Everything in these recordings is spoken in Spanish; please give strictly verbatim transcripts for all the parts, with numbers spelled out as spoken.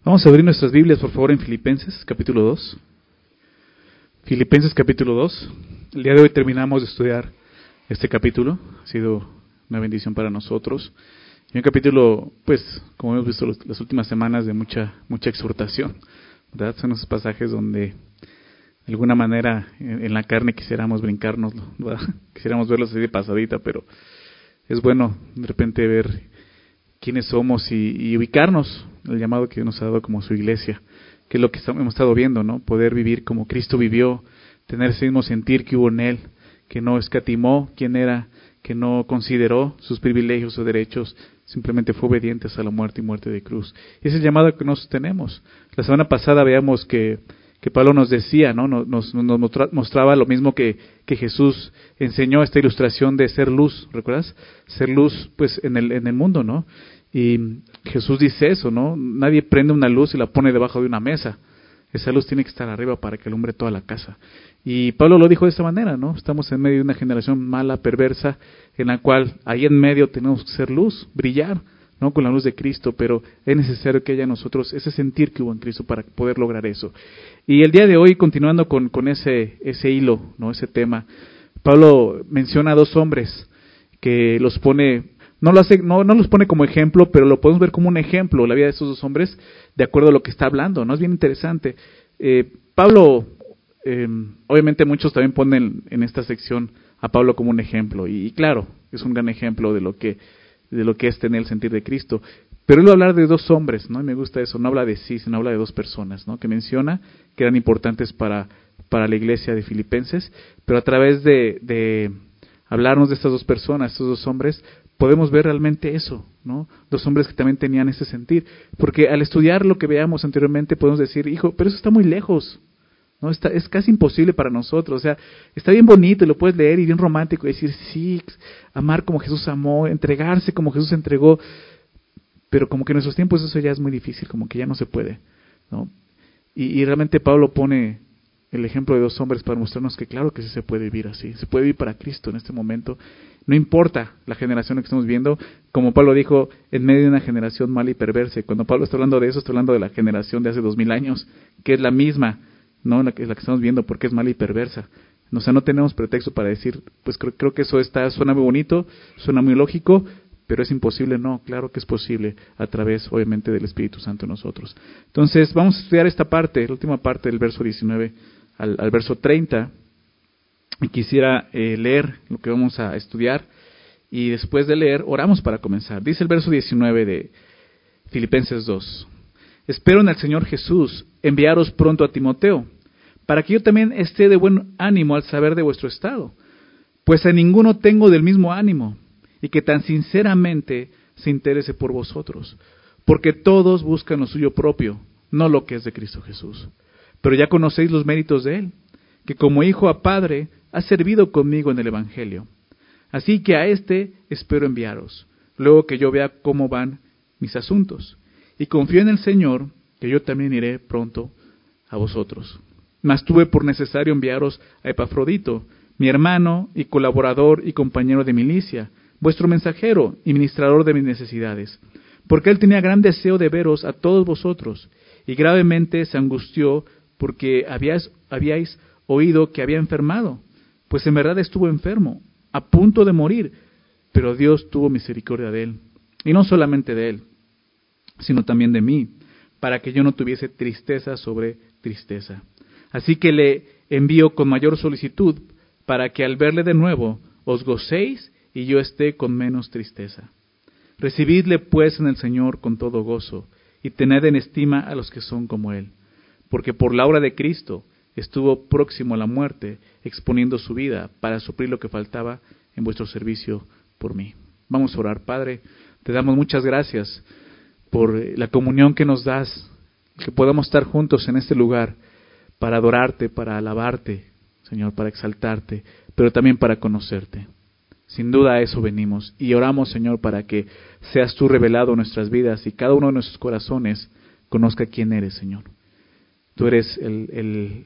Vamos a abrir nuestras Biblias, por favor, en Filipenses, capítulo dos. Filipenses, capítulo dos. El día de hoy terminamos de estudiar este capítulo. Ha sido una bendición para nosotros. Y un capítulo, pues, como hemos visto los, las últimas semanas, de mucha mucha exhortación, ¿verdad? Son esos pasajes donde, de alguna manera, en, en la carne quisiéramos brincarnos, ¿verdad? Quisiéramos verlos así de pasadita, pero es bueno de repente ver quiénes somos y, y ubicarnos el llamado que nos ha dado como su iglesia, que es lo que estamos, hemos estado viendo, ¿no? Poder vivir como Cristo vivió, tener ese mismo sentir que hubo en Él, que no escatimó quién era, que no consideró sus privilegios o derechos, simplemente fue obediente hasta la muerte y muerte de cruz. Y ese es el llamado que nosotros tenemos. La semana pasada veíamos que, que Pablo nos decía, ¿no? Nos, nos, nos mostraba lo mismo que, que Jesús enseñó, esta ilustración de ser luz, ¿recuerdas? Ser luz, pues, en el, en el mundo, ¿no? Y Jesús dice eso, ¿no? Nadie prende una luz y la pone debajo de una mesa. Esa luz tiene que estar arriba para que alumbre toda la casa. Y Pablo lo dijo de esta manera, ¿no? Estamos en medio de una generación mala, perversa, en la cual ahí en medio tenemos que ser luz, brillar, ¿no? Con la luz de Cristo, pero es necesario que haya en nosotros ese sentir que hubo en Cristo para poder lograr eso. Y el día de hoy, continuando con, con ese, ese hilo, ¿no? Ese tema, Pablo menciona a dos hombres que los pone... No, lo hace, no, no los pone como ejemplo, pero lo podemos ver como un ejemplo, la vida de estos dos hombres, de acuerdo a lo que está hablando, ¿no? Es bien interesante. Eh, Pablo, eh, obviamente muchos también ponen en esta sección a Pablo como un ejemplo, y, y claro, es un gran ejemplo de lo que de lo que es tener el sentir de Cristo. Pero él va a hablar de dos hombres, ¿no? Y me gusta eso, no habla de sí, sino habla de dos personas, ¿no? Que menciona que eran importantes para, para la iglesia de Filipenses, pero a través de, de hablarnos de estas dos personas, estos dos hombres, podemos ver realmente eso, ¿no? Dos hombres que también tenían ese sentir. Porque al estudiar lo que veamos anteriormente podemos decir, hijo, pero eso está muy lejos, ¿no? Está, es casi imposible para nosotros. O sea, está bien bonito y lo puedes leer y bien romántico y decir, sí, amar como Jesús amó, entregarse como Jesús entregó. Pero como que en nuestros tiempos eso ya es muy difícil, como que ya no se puede, ¿no? Y, y realmente Pablo pone el ejemplo de dos hombres para mostrarnos que claro que sí se puede vivir así, se puede vivir para Cristo en este momento, no importa la generación que estamos viendo, como Pablo dijo, en medio de una generación mala y perversa. Cuando Pablo está hablando de eso, está hablando de la generación de hace dos mil años, que es la misma, no la que, la que estamos viendo, porque es mala y perversa. O sea, no tenemos pretexto para decir, pues creo, creo que eso está, suena muy bonito, suena muy lógico, pero es imposible. No, claro que es posible a través, obviamente, del Espíritu Santo en nosotros. Entonces, vamos a estudiar esta parte, la última parte del verso diecinueve al, al verso treinta, y quisiera eh, leer lo que vamos a estudiar, y después de leer, oramos para comenzar. Dice el verso diecinueve de Filipenses dos, espero en el Señor Jesús enviaros pronto a Timoteo, para que yo también esté de buen ánimo al saber de vuestro estado, pues a ninguno tengo del mismo ánimo, y que tan sinceramente se interese por vosotros, porque todos buscan lo suyo propio, no lo que es de Cristo Jesús. Pero ya conocéis los méritos de Él, que como hijo a padre ha servido conmigo en el Evangelio. Así que a éste espero enviaros, luego que yo vea cómo van mis asuntos. Y confío en el Señor, que yo también iré pronto a vosotros. Mas tuve por necesario enviaros a Epafrodito, mi hermano y colaborador y compañero de milicia, vuestro mensajero y ministrador de mis necesidades, porque él tenía gran deseo de veros a todos vosotros, y gravemente se angustió porque habíais, habíais oído que había enfermado, pues en verdad estuvo enfermo, a punto de morir, pero Dios tuvo misericordia de él, y no solamente de él, sino también de mí, para que yo no tuviese tristeza sobre tristeza. Así que le envío con mayor solicitud, para que al verle de nuevo os gocéis y yo esté con menos tristeza. Recibidle pues en el Señor con todo gozo, y tened en estima a los que son como él, porque por la obra de Cristo estuvo próximo a la muerte, exponiendo su vida para suplir lo que faltaba en vuestro servicio por mí. Vamos a orar. Padre, te damos muchas gracias por la comunión que nos das, que podamos estar juntos en este lugar para adorarte, para alabarte, Señor, para exaltarte, pero también para conocerte. Sin duda a eso venimos y oramos, Señor, para que seas tú revelado en nuestras vidas y cada uno de nuestros corazones conozca quién eres, Señor. Tú eres el, el,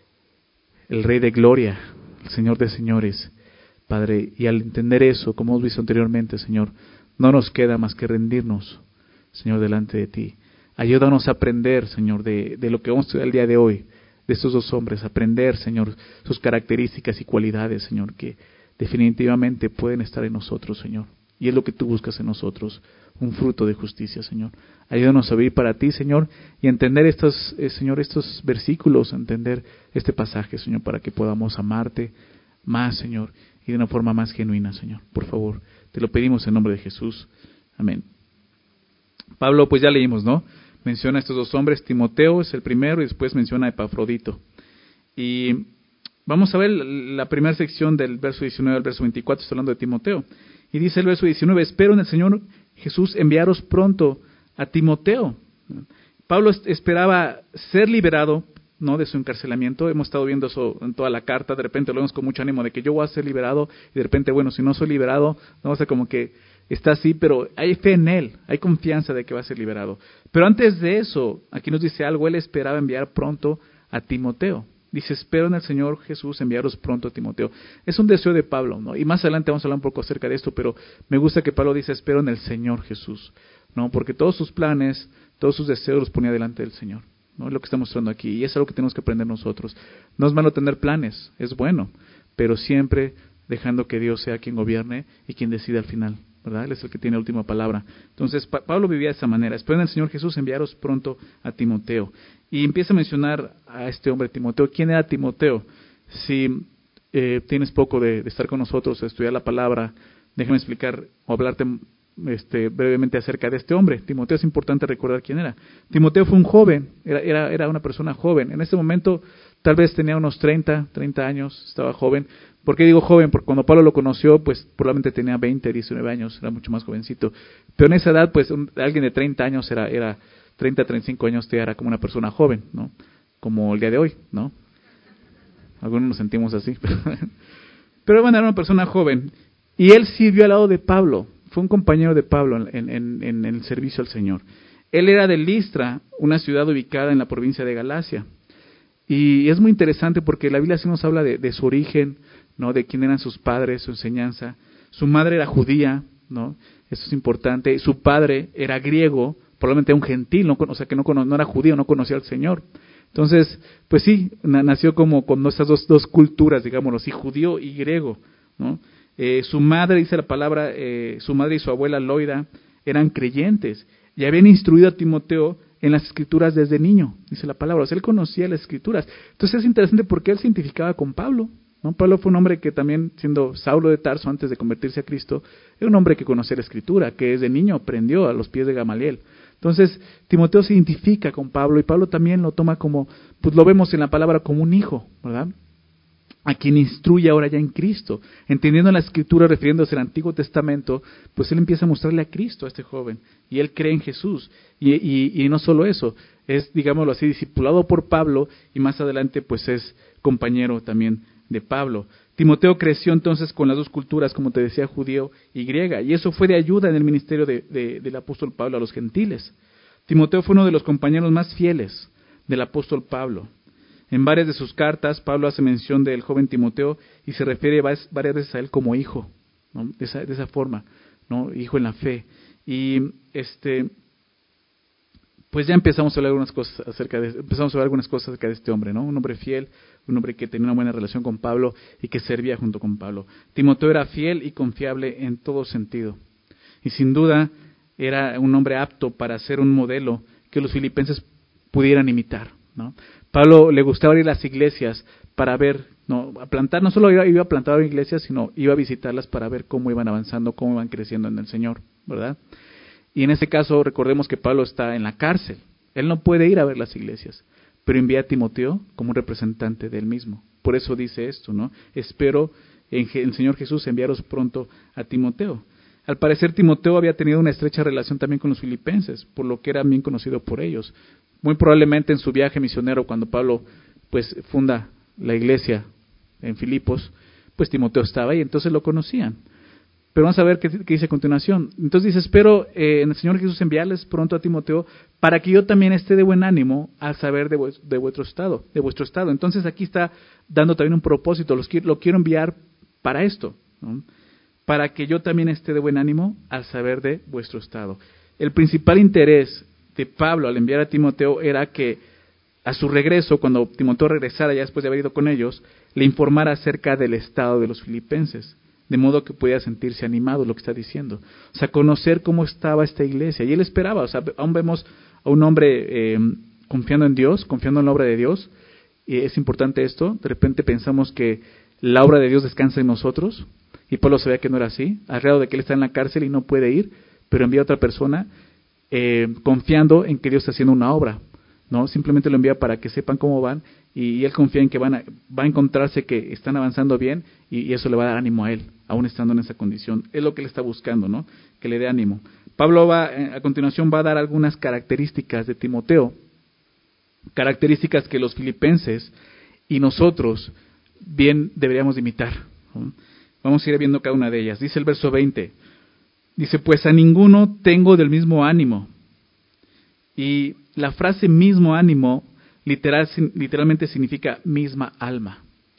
el Rey de Gloria, el Señor de señores, Padre, y al entender eso, como hemos visto anteriormente, Señor, no nos queda más que rendirnos, Señor, delante de ti, Ayúdanos a aprender, Señor, de, de lo que vamos a estudiar el día de hoy, de estos dos hombres, aprender, Señor, sus características y cualidades, Señor, que definitivamente pueden estar en nosotros, Señor. Y es lo que tú buscas en nosotros, un fruto de justicia, Señor. Ayúdanos a vivir para ti, Señor, y a entender estos, eh, Señor, estos versículos, a entender este pasaje, Señor, para que podamos amarte más, Señor, y de una forma más genuina, Señor. Por favor, te lo pedimos en nombre de Jesús. Amén. Pablo, pues ya leímos, ¿no? Menciona a estos dos hombres, Timoteo es el primero y después menciona a Epafrodito. Y vamos a ver la primera sección del verso diecinueve al verso veinticuatro, está hablando de Timoteo. Y dice el verso diecinueve, espero en el Señor Jesús enviaros pronto a Timoteo. Pablo esperaba ser liberado, ¿no?, de su encarcelamiento. Hemos estado viendo eso en toda la carta. De repente lo vemos con mucho ánimo de que yo voy a ser liberado, y de repente, bueno, si no soy liberado, no, o sea, como que está así, pero hay fe en él, hay confianza de que va a ser liberado. Pero antes de eso, aquí nos dice algo, él esperaba enviar pronto a Timoteo. Dice, espero en el Señor Jesús enviaros pronto a Timoteo. Es un deseo de Pablo, ¿no? Y más adelante vamos a hablar un poco acerca de esto, pero me gusta que Pablo dice, espero en el Señor Jesús, ¿no? Porque todos sus planes, todos sus deseos los ponía delante del Señor, ¿no? Es lo que está mostrando aquí, y es algo que tenemos que aprender nosotros. No es malo tener planes, es bueno, pero siempre dejando que Dios sea quien gobierne y quien decida al final, ¿verdad? Él es el que tiene la última palabra. Entonces, pa- Pablo vivía de esa manera. Espero en el Señor Jesús enviaros pronto a Timoteo. Y empieza a mencionar a este hombre Timoteo. ¿Quién era Timoteo? Si eh, tienes poco de, de estar con nosotros, de estudiar la palabra, déjame explicar o hablarte este, brevemente acerca de este hombre. Timoteo, es importante recordar quién era. Timoteo fue un joven, era, era, era una persona joven. En ese momento tal vez tenía unos treinta, treinta años, estaba joven. ¿Por qué digo joven? Porque cuando Pablo lo conoció, pues probablemente tenía veinte, diecinueve años, era mucho más jovencito. Pero en esa edad, pues un, alguien de treinta años era, era treinta, treinta y cinco años te era como una persona joven, ¿no? Como el día de hoy, ¿no? Algunos nos sentimos así. Pero bueno, era una persona joven. Y él sirvió al lado de Pablo, fue un compañero de Pablo en, en, en el servicio al Señor. Él era de Listra, una ciudad ubicada en la provincia de Galacia. Y es muy interesante porque la Biblia sí nos habla de, de su origen, ¿no? De quién eran sus padres, su enseñanza. Su madre era judía, ¿no? Eso es importante. Su padre era griego, probablemente un gentil, ¿no? O sea, que no, no era judío, no conocía al Señor. Entonces, pues sí, nació como con esas dos, dos culturas, digámoslo así, judío y griego, ¿no? Eh, su madre, dice la palabra, eh, su madre y su abuela Loida eran creyentes y habían instruido a Timoteo en las escrituras desde niño, dice la palabra. O sea, él conocía las escrituras. Entonces es interesante porque él se identificaba con Pablo, ¿no? Pablo fue un hombre que también, siendo Saulo de Tarso antes de convertirse a Cristo, era un hombre que conocía la escritura, que desde niño aprendió a los pies de Gamaliel. Entonces, Timoteo se identifica con Pablo y Pablo también lo toma como, pues lo vemos en la palabra como un hijo, ¿verdad? A quien instruye ahora ya en Cristo. Entendiendo la escritura, refiriéndose al Antiguo Testamento, pues él empieza a mostrarle a Cristo a este joven. Y él cree en Jesús. Y, y, y no solo eso, es, digámoslo así, discipulado por Pablo y más adelante pues es compañero también de Pablo. Timoteo creció entonces con las dos culturas, como te decía, judío y griega. Y eso fue de ayuda en el ministerio de, de, del apóstol Pablo a los gentiles. Timoteo fue uno de los compañeros más fieles del apóstol Pablo. En varias de sus cartas, Pablo hace mención del joven Timoteo y se refiere varias veces a él como hijo, ¿no? De esa, de esa forma, ¿no? Hijo en la fe. Y este, pues ya empezamos a hablar algunas cosas acerca de, empezamos a hablar algunas cosas acerca de este hombre, ¿no? Un hombre fiel, un hombre que tenía una buena relación con Pablo y que servía junto con Pablo. Timoteo era fiel y confiable en todo sentido. Y sin duda era un hombre apto para ser un modelo que los filipenses pudieran imitar, ¿no? Pablo le gustaba ir a las iglesias para ver, no, a plantar, no solo iba, iba a plantar iglesias, sino iba a visitarlas para ver cómo iban avanzando, cómo iban creciendo en el Señor, ¿verdad? Y en este caso recordemos que Pablo está en la cárcel, él no puede ir a ver las iglesias, pero envía a Timoteo como un representante de él mismo. Por eso dice esto, ¿no? Espero en el Señor Jesús enviaros pronto a Timoteo. Al parecer Timoteo había tenido una estrecha relación también con los filipenses, por lo que era bien conocido por ellos. Muy probablemente en su viaje misionero, cuando Pablo pues funda la iglesia en Filipos, pues Timoteo estaba ahí, entonces lo conocían. Pero vamos a ver qué, qué dice a continuación. Entonces dice, espero eh, en el Señor Jesús enviarles pronto a Timoteo para que yo también esté de buen ánimo al saber de, vu- de vuestro estado, de vuestro estado. Entonces aquí está dando también un propósito, los quiero, lo quiero enviar para esto, ¿no? Para que yo también esté de buen ánimo al saber de vuestro estado. El principal interés de Pablo al enviar a Timoteo era que a su regreso, cuando Timoteo regresara ya después de haber ido con ellos, le informara acerca del estado de los filipenses, de modo que pudiera sentirse animado, lo que está diciendo. O sea, conocer cómo estaba esta iglesia. Y él esperaba, o sea, aún vemos a un hombre eh, confiando en Dios, confiando en la obra de Dios, y es importante esto. De repente pensamos que la obra de Dios descansa en nosotros, y Pablo sabía que no era así, al grado de que él está en la cárcel y no puede ir, pero envía a otra persona eh, confiando en que Dios está haciendo una obra. No, simplemente lo envía para que sepan cómo van, y, y él confía en que van a, va a encontrarse que están avanzando bien, y, y eso le va a dar ánimo a él, aún estando en esa condición. Es lo que él está buscando, ¿no? Que le dé ánimo. Pablo va, a continuación va a dar algunas características de Timoteo, características que los filipenses y nosotros bien deberíamos imitar, ¿no? Vamos a ir viendo cada una de ellas. Dice el verso veinte, dice, pues a ninguno tengo del mismo ánimo. Y la frase mismo ánimo literal, literalmente significa misma alma.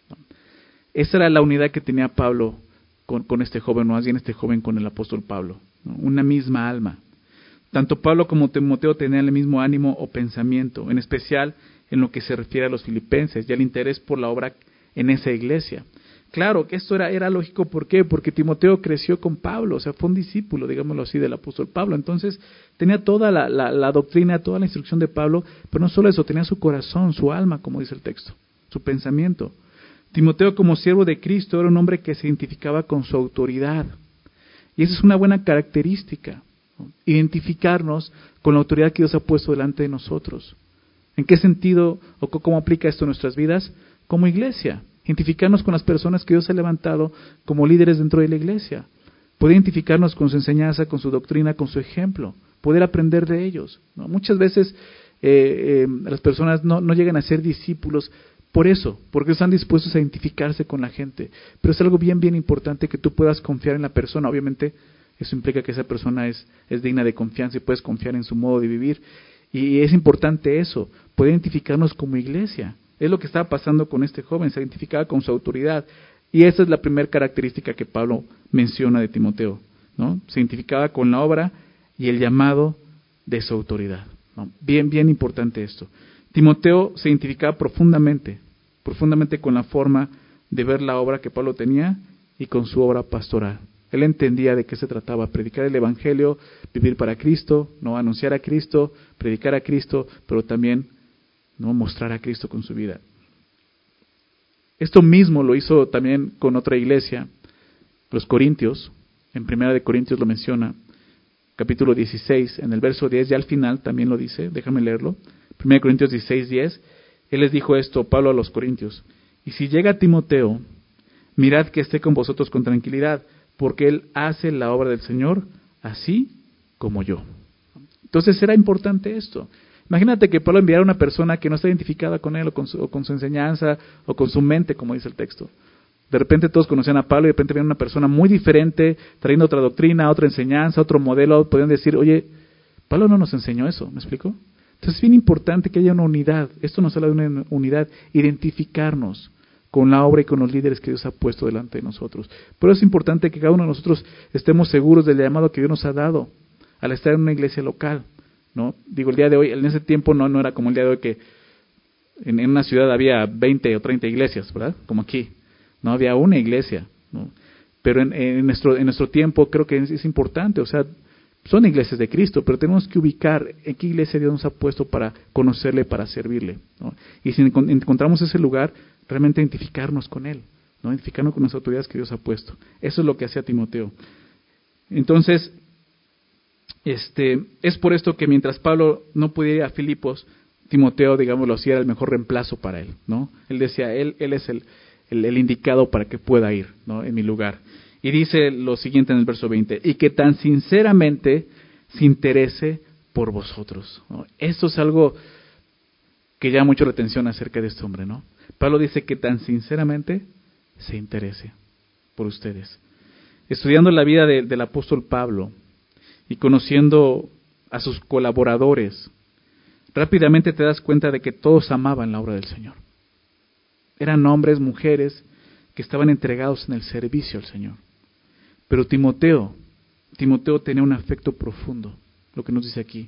Esa era la unidad que tenía Pablo con, con este joven, o más bien este joven con el apóstol Pablo, ¿no? Una misma alma. Tanto Pablo como Timoteo tenían el mismo ánimo o pensamiento, en especial en lo que se refiere a los filipenses y al interés por la obra en esa iglesia. Claro que esto era, era lógico, ¿por qué? Porque Timoteo creció con Pablo, o sea, fue un discípulo, digámoslo así, del apóstol Pablo. Entonces, tenía toda la, la, la doctrina, toda la instrucción de Pablo, pero no solo eso, tenía su corazón, su alma, como dice el texto, su pensamiento. Timoteo, como siervo de Cristo, era un hombre que se identificaba con su autoridad. Y esa es una buena característica, ¿no? Identificarnos con la autoridad que Dios ha puesto delante de nosotros. ¿En qué sentido o cómo aplica esto en nuestras vidas? Como iglesia. Identificarnos con las personas que Dios ha levantado como líderes dentro de la iglesia. Poder identificarnos con su enseñanza, con su doctrina, con su ejemplo. Poder aprender de ellos, ¿no? Muchas veces eh, eh, las personas no, no llegan a ser discípulos por eso, porque están dispuestos a identificarse con la gente. Pero es algo bien, bien importante que tú puedas confiar en la persona. Obviamente eso implica que esa persona es, es digna de confianza y puedes confiar en su modo de vivir. Y es importante eso, poder identificarnos como iglesia. Es lo que estaba pasando con este joven, se identificaba con su autoridad. Y esa es la primera característica que Pablo menciona de Timoteo, ¿no? Se identificaba con la obra y el llamado de su autoridad, ¿no? Bien, bien importante esto. Timoteo se identificaba profundamente, profundamente con la forma de ver la obra que Pablo tenía y con su obra pastoral. Él entendía de qué se trataba, predicar el evangelio, vivir para Cristo, no anunciar a Cristo, predicar a Cristo, pero también no mostrar a Cristo con su vida. Esto mismo lo hizo también con otra iglesia, los Corintios. En Primera de Corintios lo menciona, capítulo dieciséis, en el verso diez, ya al final también lo dice, déjame leerlo. Primera de Corintios dieciséis, diez, él les dijo esto, Pablo a los Corintios: y si llega Timoteo, mirad que esté con vosotros con tranquilidad, porque él hace la obra del Señor así como yo. Entonces era importante esto. Imagínate que Pablo enviara a una persona que no está identificada con él o con, su, o con su enseñanza o con su mente, como dice el texto. De repente todos conocían a Pablo y de repente viene una persona muy diferente, trayendo otra doctrina, otra enseñanza, otro modelo. Podrían decir, oye, Pablo no nos enseñó eso, ¿me explico? Entonces es bien importante que haya una unidad. Esto nos habla de una unidad, identificarnos con la obra y con los líderes que Dios ha puesto delante de nosotros. Pero es importante que cada uno de nosotros estemos seguros del llamado que Dios nos ha dado al estar en una iglesia local, ¿no? Digo, el día de hoy, en ese tiempo no, no era como el día de hoy que en, en una ciudad había veinte o treinta iglesias, ¿verdad? Como aquí, no había una iglesia, ¿no? Pero en, en, nuestro, en nuestro tiempo creo que es, es importante, o sea, son iglesias de Cristo, pero tenemos que ubicar en qué iglesia Dios nos ha puesto para conocerle, para servirle, ¿no? Y si encontramos ese lugar, realmente identificarnos con Él, ¿no? Identificarnos con las autoridades que Dios ha puesto. Eso es lo que hacía Timoteo. Entonces, este, es por esto que mientras Pablo no podía ir a Filipos, Timoteo, digámoslo así, era el mejor reemplazo para él, ¿no? Él decía, él, él es el, el, el indicado para que pueda ir, ¿no? En mi lugar. Y dice lo siguiente en el verso veinte, y que tan sinceramente se interese por vosotros, ¿no? Esto es algo que llama mucho la atención acerca de este hombre, ¿no? Pablo dice que tan sinceramente se interese por ustedes. Estudiando la vida de, del apóstol Pablo y conociendo a sus colaboradores, rápidamente te das cuenta de que todos amaban la obra del Señor. Eran hombres, mujeres que estaban entregados en el servicio al Señor. Pero Timoteo, Timoteo tenía un afecto profundo, lo que nos dice aquí,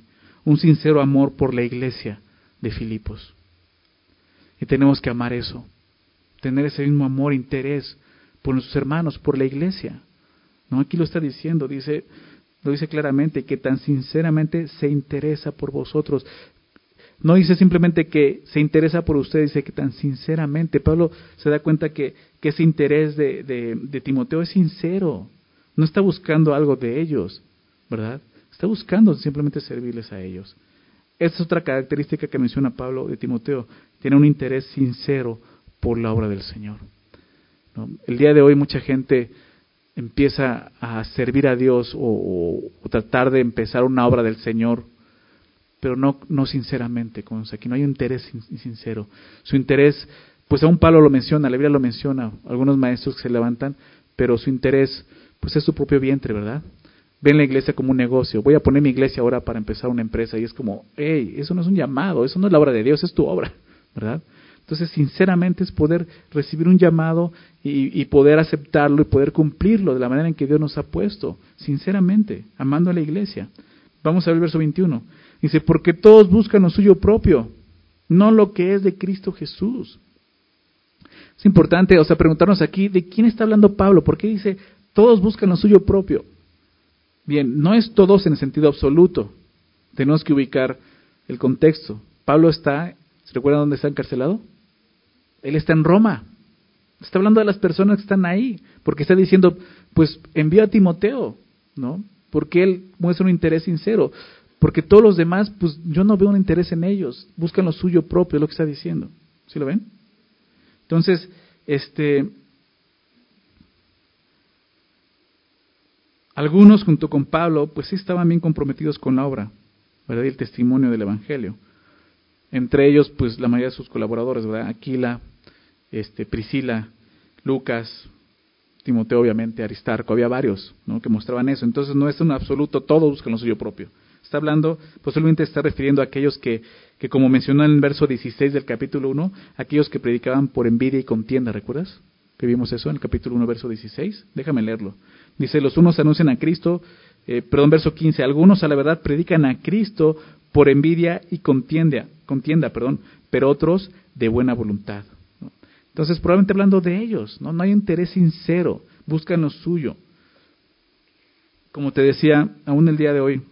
un sincero amor por la iglesia de Filipos. Y tenemos que amar eso, tener ese mismo amor, interés por nuestros hermanos, por la iglesia. ¿No? Aquí lo está diciendo, dice, lo dice claramente, que tan sinceramente se interesa por vosotros. No dice simplemente que se interesa por ustedes, dice que tan sinceramente. Pablo se da cuenta que, que ese interés de, de, de Timoteo es sincero. No está buscando algo de ellos, ¿verdad? Está buscando simplemente servirles a ellos. Esta es otra característica que menciona Pablo de Timoteo. Tiene un interés sincero por la obra del Señor, ¿no? El día de hoy mucha gente empieza a servir a Dios o, o, o tratar de empezar una obra del Señor, pero no, no sinceramente. Como, o sea, aquí no hay un interés sin, sincero. Su interés, pues aún Pablo lo menciona, la Biblia lo menciona, algunos maestros que se levantan, pero su interés pues es su propio vientre, ¿verdad? Ven la iglesia como un negocio. Voy a poner mi iglesia ahora para empezar una empresa, y es como, hey, eso no es un llamado, eso no es la obra de Dios, es tu obra, ¿verdad? Entonces, sinceramente es poder recibir un llamado y, y poder aceptarlo y poder cumplirlo de la manera en que Dios nos ha puesto, sinceramente, amando a la iglesia. Vamos a ver el verso veintiuno. Dice, porque todos buscan lo suyo propio, no lo que es de Cristo Jesús. Es importante, o sea, preguntarnos aquí, ¿de quién está hablando Pablo? ¿Por qué dice, todos buscan lo suyo propio? Bien, no es todos en el sentido absoluto. Tenemos que ubicar el contexto. Pablo está, ¿se recuerdan dónde está encarcelado? Él está en Roma. Está hablando de las personas que están ahí, porque está diciendo, pues envía a Timoteo, ¿no? Porque él muestra un interés sincero. Porque todos los demás, pues yo no veo un interés en ellos. Buscan lo suyo propio, es lo que está diciendo. ¿Sí lo ven? Entonces, este... algunos junto con Pablo, pues sí estaban bien comprometidos con la obra, ¿verdad? Y el testimonio del Evangelio. Entre ellos, pues la mayoría de sus colaboradores, ¿verdad? Aquila, este, Priscila, Lucas, Timoteo, obviamente, Aristarco, había varios, ¿no? Que mostraban eso. Entonces no es un absoluto, todos buscan lo suyo propio. Está hablando, posiblemente está refiriendo a aquellos que, que como mencionó en el verso dieciséis del capítulo uno, aquellos que predicaban por envidia y contienda, ¿recuerdas? Que vimos eso en el capítulo uno, verso dieciséis. Déjame leerlo. Dice, los unos anuncian a Cristo, eh, perdón, verso quince, algunos a la verdad predican a Cristo por envidia y contienda, contienda, perdón, pero otros de buena voluntad, ¿no? Entonces, probablemente hablando de ellos, ¿no? No hay interés sincero, buscan lo suyo. Como te decía, aún el día de hoy,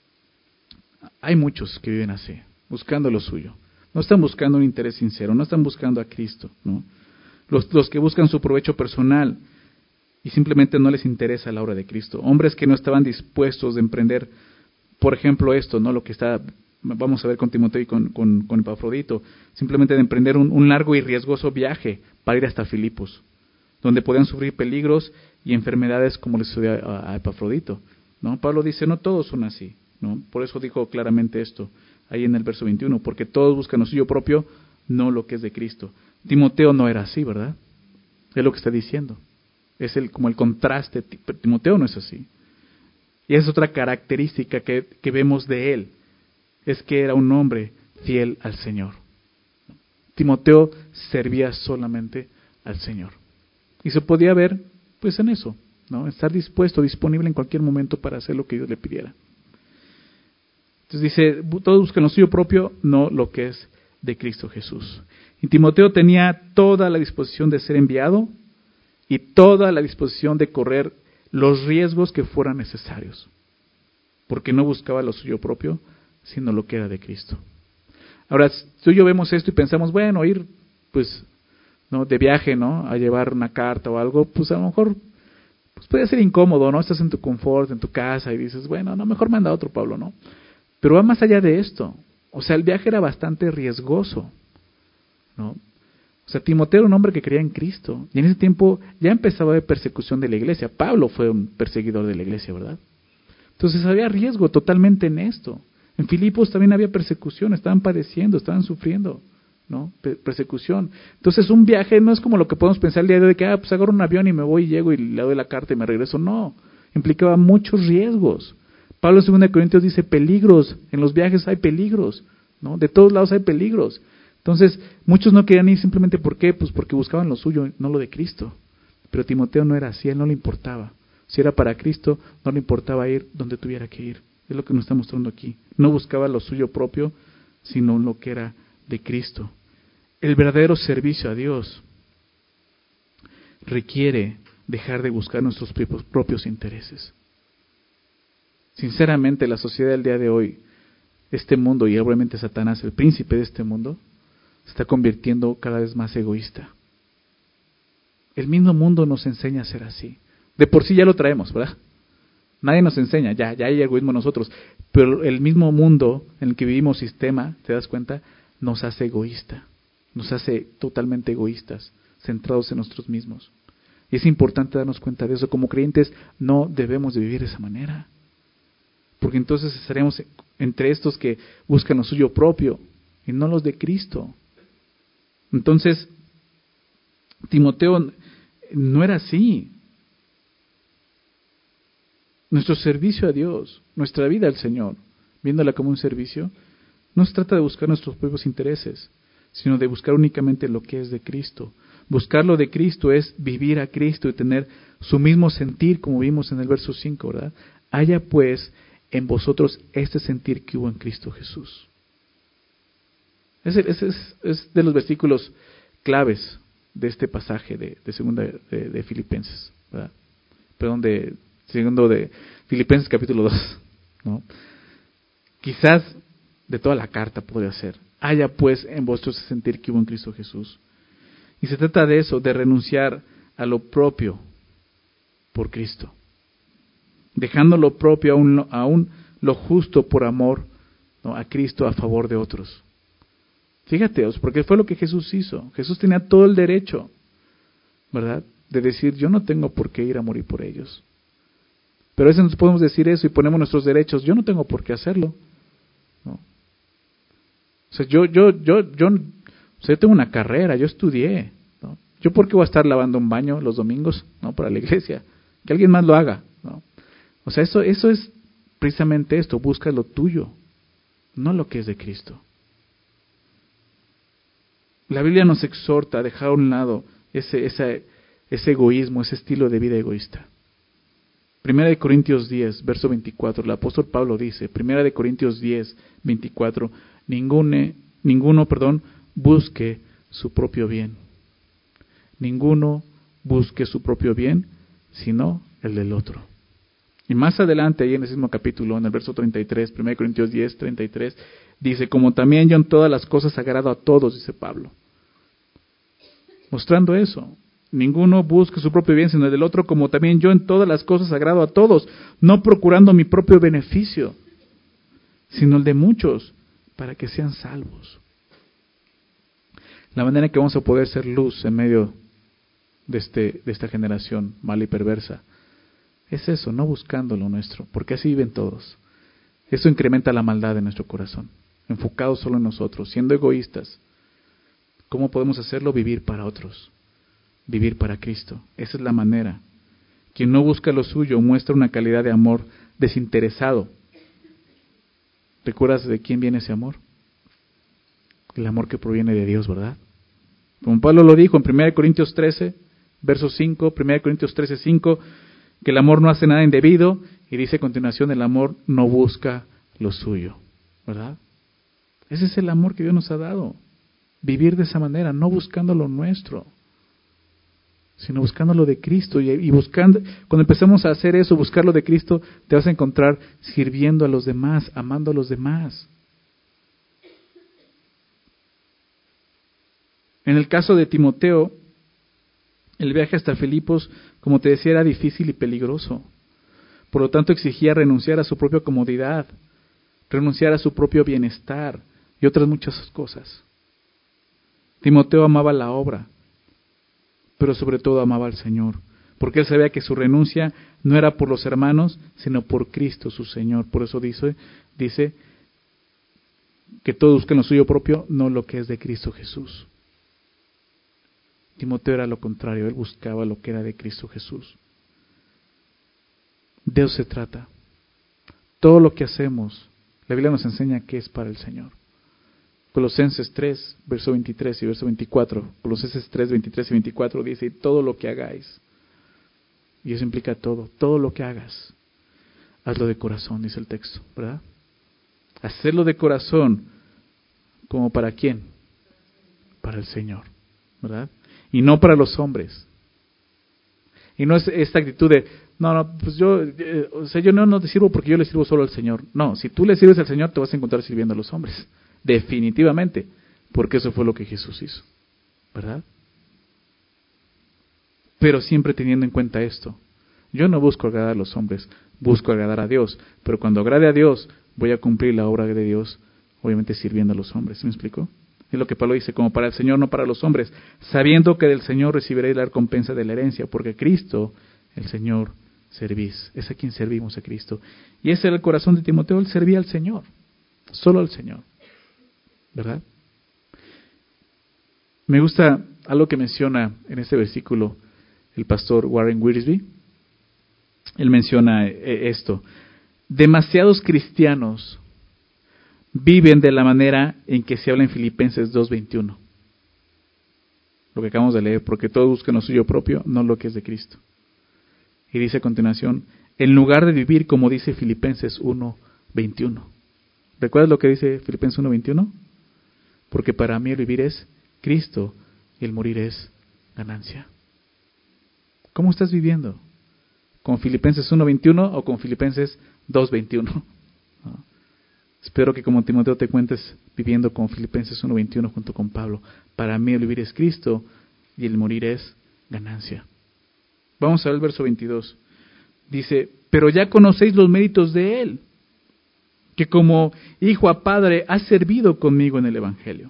hay muchos que viven así, buscando lo suyo. No están buscando un interés sincero, no están buscando a Cristo, ¿no? Los, los que buscan su provecho personal y simplemente no les interesa la obra de Cristo. Hombres que no estaban dispuestos de emprender, por ejemplo, esto, ¿no? Lo que está, vamos a ver con Timoteo y con, con, con Epafrodito, simplemente de emprender un, un largo y riesgoso viaje para ir hasta Filipos, donde podían sufrir peligros y enfermedades como les sucedió a, a Epafrodito, ¿no? Pablo dice, no todos son así, ¿no? Por eso dijo claramente esto, ahí en el verso veintiuno, porque todos buscan lo suyo propio, no lo que es de Cristo. Timoteo no era así, ¿verdad? Es lo que está diciendo. Es el, como el contraste. Timoteo no es así. Y es otra característica que, que vemos de él. Es que era un hombre fiel al Señor. Timoteo servía solamente al Señor. Y se podía ver, pues, en eso, ¿no? Estar dispuesto, disponible en cualquier momento para hacer lo que Dios le pidiera. Entonces dice, todos buscan lo suyo propio, no lo que es de Cristo Jesús. Y Timoteo tenía toda la disposición de ser enviado y toda la disposición de correr los riesgos que fueran necesarios, porque no buscaba lo suyo propio, sino lo que era de Cristo. Ahora, tú y yo vemos esto y pensamos, bueno, ir pues no de viaje, ¿no? A llevar una carta o algo, pues a lo mejor pues puede ser incómodo, ¿no? Estás en tu confort, en tu casa y dices, bueno, no, mejor manda otro, Pablo, ¿no? Pero va más allá de esto. O sea, el viaje era bastante riesgoso, ¿no? O sea, Timoteo era un hombre que creía en Cristo. Y en ese tiempo ya empezaba a haber persecución de la iglesia. Pablo fue un perseguidor de la iglesia, ¿verdad? Entonces había riesgo totalmente en esto. En Filipos también había persecución. Estaban padeciendo, estaban sufriendo, ¿no? Persecución. Entonces un viaje no es como lo que podemos pensar el día de hoy, de que, ah, pues agarro un avión y me voy y llego y le doy la carta y me regreso. No. Implicaba muchos riesgos. Pablo en segunda Corintios dice peligros. En los viajes hay peligros, ¿no? De todos lados hay peligros. Entonces, muchos no querían ir simplemente ¿por qué? Pues porque buscaban lo suyo, no lo de Cristo. Pero Timoteo no era así, a él no le importaba. Si era para Cristo, no le importaba ir donde tuviera que ir. Es lo que nos está mostrando aquí. No buscaba lo suyo propio, sino lo que era de Cristo. El verdadero servicio a Dios requiere dejar de buscar nuestros propios intereses. Sinceramente, la sociedad del día de hoy, este mundo y obviamente Satanás, el príncipe de este mundo, se está convirtiendo cada vez más egoísta. El mismo mundo nos enseña a ser así. De por sí ya lo traemos, ¿verdad? Nadie nos enseña, ya, ya hay egoísmo en nosotros. Pero el mismo mundo en el que vivimos, sistema, ¿te das cuenta? Nos hace egoísta. Nos hace totalmente egoístas, centrados en nosotros mismos. Y es importante darnos cuenta de eso. Como creyentes no debemos de vivir de esa manera. Porque entonces estaremos entre estos que buscan lo suyo propio y no los de Cristo. Entonces, Timoteo no era así. Nuestro servicio a Dios, nuestra vida al Señor, viéndola como un servicio, no se trata de buscar nuestros propios intereses, sino de buscar únicamente lo que es de Cristo. Buscar lo de Cristo es vivir a Cristo y tener su mismo sentir, como vimos en el verso cinco, ¿verdad? Haya pues en vosotros este sentir que hubo en Cristo Jesús. Ese, ese es, es de los versículos claves de este pasaje de, de segunda de, de Filipenses, ¿verdad? Perdón, de segundo de Filipenses capítulo dos, ¿no? Quizás de toda la carta podría ser. Haya pues en vosotros ese sentir que hubo en Cristo Jesús. Y se trata de eso, de renunciar a lo propio por Cristo. Dejando lo propio aún, aún lo justo por amor, ¿no?, a Cristo a favor de otros. Fíjate, porque fue lo que Jesús hizo. Jesús tenía todo el derecho, ¿verdad?, de decir, yo no tengo por qué ir a morir por ellos. Pero a veces nos podemos decir eso y ponemos nuestros derechos, yo no tengo por qué hacerlo, ¿no? O sea, yo, yo, yo, yo, o sea, yo tengo una carrera, yo estudié, ¿no? Yo por qué voy a estar lavando un baño los domingos, ¿no?, para la iglesia, que alguien más lo haga, ¿no? O sea, eso, eso es precisamente esto, busca lo tuyo, no lo que es de Cristo. La Biblia nos exhorta a dejar a un lado ese, ese, ese egoísmo, ese estilo de vida egoísta. Primera de Corintios diez, verso veinticuatro, el apóstol Pablo dice, Primera de Corintios diez, veinticuatro, ninguno, ninguno, perdón, busque su propio bien. Ninguno busque su propio bien, sino el del otro. Y más adelante, ahí en ese mismo capítulo, en el verso treinta y tres, Primera de Corintios diez, treinta y tres, dice, como también yo en todas las cosas agrado a todos, dice Pablo. Mostrando eso. Ninguno busque su propio bien, sino el del otro, como también yo en todas las cosas agrado a todos, no procurando mi propio beneficio, sino el de muchos, para que sean salvos. La manera en que vamos a poder ser luz en medio de, este, de esta generación mala y perversa es eso, no buscando lo nuestro, porque así viven todos. Eso incrementa la maldad en nuestro corazón, enfocados solo en nosotros, siendo egoístas. ¿Cómo podemos hacerlo? Vivir para otros, vivir para Cristo. Esa es la manera. Quien no busca lo suyo muestra una calidad de amor desinteresado. ¿Recuerdas de quién viene ese amor? El amor que proviene de Dios, ¿verdad? Como Pablo lo dijo en Primera de Corintios trece, verso cinco, Primera de Corintios trece, cinco, que el amor no hace nada indebido, y dice a continuación, el amor no busca lo suyo, ¿verdad? Ese es el amor que Dios nos ha dado. Vivir de esa manera, no buscando lo nuestro, sino buscando lo de Cristo. Y, y buscando, cuando empezamos a hacer eso, buscar lo de Cristo, te vas a encontrar sirviendo a los demás, amando a los demás. En el caso de Timoteo, el viaje hasta Filipos, como te decía, era difícil y peligroso. Por lo tanto, exigía renunciar a su propia comodidad, renunciar a su propio bienestar y otras muchas cosas. Timoteo amaba la obra, pero sobre todo amaba al Señor, porque él sabía que su renuncia no era por los hermanos, sino por Cristo su Señor. Por eso dice, dice que todos busquen lo suyo propio, no lo que es de Cristo Jesús. Timoteo era lo contrario, él buscaba lo que era de Cristo Jesús. De eso se trata. Todo lo que hacemos, la Biblia nos enseña que es para el Señor. Colosenses tres, verso veintitrés y verso veinticuatro. Colosenses tres, veintitrés y veinticuatro dice, todo lo que hagáis. Y eso implica todo, todo lo que hagas. hazlo de corazón, dice el texto, ¿verdad? Hacerlo de corazón, ¿como para quién? Para el Señor, ¿verdad? Y no para los hombres. Y no es esta actitud de, no, no, pues yo, eh, o sea, yo no, no te sirvo porque yo le sirvo solo al Señor. No, si tú le sirves al Señor, te vas a encontrar sirviendo a los hombres. Definitivamente. Porque eso fue lo que Jesús hizo, ¿verdad? Pero siempre teniendo en cuenta esto. Yo no busco agradar a los hombres, busco agradar a Dios. Pero cuando agrade a Dios, voy a cumplir la obra de Dios, obviamente sirviendo a los hombres. ¿Me explico? Es lo que Pablo dice, como para el Señor, no para los hombres, sabiendo que del Señor recibiréis la recompensa de la herencia, porque Cristo, el Señor, servís. Es a quien servimos, a Cristo. Y ese era el corazón de Timoteo, él servía al Señor, solo al Señor, ¿verdad? Me gusta algo que menciona en este versículo el pastor Warren Wiersbe. Él menciona esto: demasiados cristianos viven de la manera en que se habla en Filipenses dos veintiuno. Lo que acabamos de leer, porque todos buscan lo suyo propio, no lo que es de Cristo. Y dice a continuación, en lugar de vivir como dice Filipenses uno veintiuno. ¿Recuerdas lo que dice Filipenses uno veintiuno? Porque para mí el vivir es Cristo y el morir es ganancia. ¿Cómo estás viviendo? ¿Con Filipenses uno veintiuno o con Filipenses dos veintiuno? ¿No? Espero que como Timoteo te cuentes viviendo con Filipenses uno veintiuno junto con Pablo. Para mí el vivir es Cristo y el morir es ganancia. Vamos a ver el verso veintidós. Dice, pero ya conocéis los méritos de Él, que como hijo a padre ha servido conmigo en el Evangelio.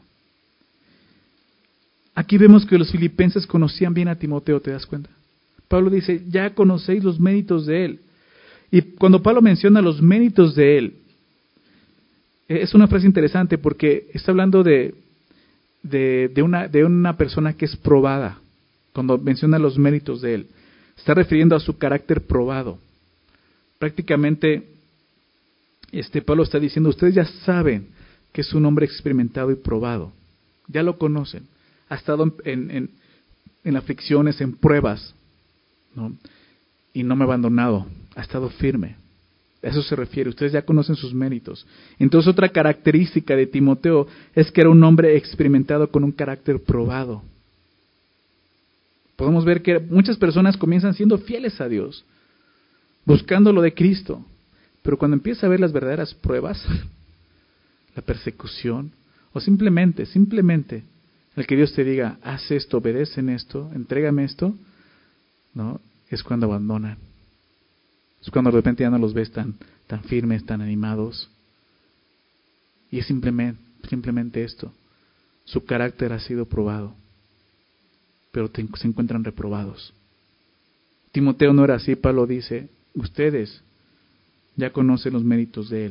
Aquí vemos que los filipenses conocían bien a Timoteo, ¿te das cuenta? Pablo dice, ya conocéis los méritos de Él. Y cuando Pablo menciona los méritos de Él, es una frase interesante porque está hablando de, de, de, una, de una persona que es probada. Cuando menciona los méritos de Él, está refiriendo a su carácter probado. Prácticamente, este Pablo está diciendo, ustedes ya saben que es un hombre experimentado y probado. Ya lo conocen. Ha estado en, en, en, en aflicciones, en pruebas, ¿no? Y no me ha abandonado. Ha estado firme. A eso se refiere. Ustedes ya conocen sus méritos. Entonces, otra característica de Timoteo es que era un hombre experimentado con un carácter probado. Podemos ver que muchas personas comienzan siendo fieles a Dios, buscando lo de Cristo. Pero cuando empieza a ver las verdaderas pruebas, la persecución, o simplemente, simplemente, el que Dios te diga, haz esto, obedece en esto, entrégame esto, ¿no? Es cuando abandonan. Es cuando de repente ya no los ves tan, tan firmes, tan animados. Y es simplemente, simplemente esto. Su carácter ha sido probado, pero te, se encuentran reprobados. Timoteo no era así. Pablo dice, ustedes ya conocen los méritos de Él.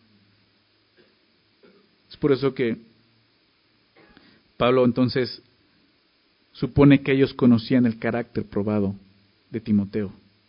Es por eso que Pablo entonces supone que ellos conocían el carácter probado de Timoteo.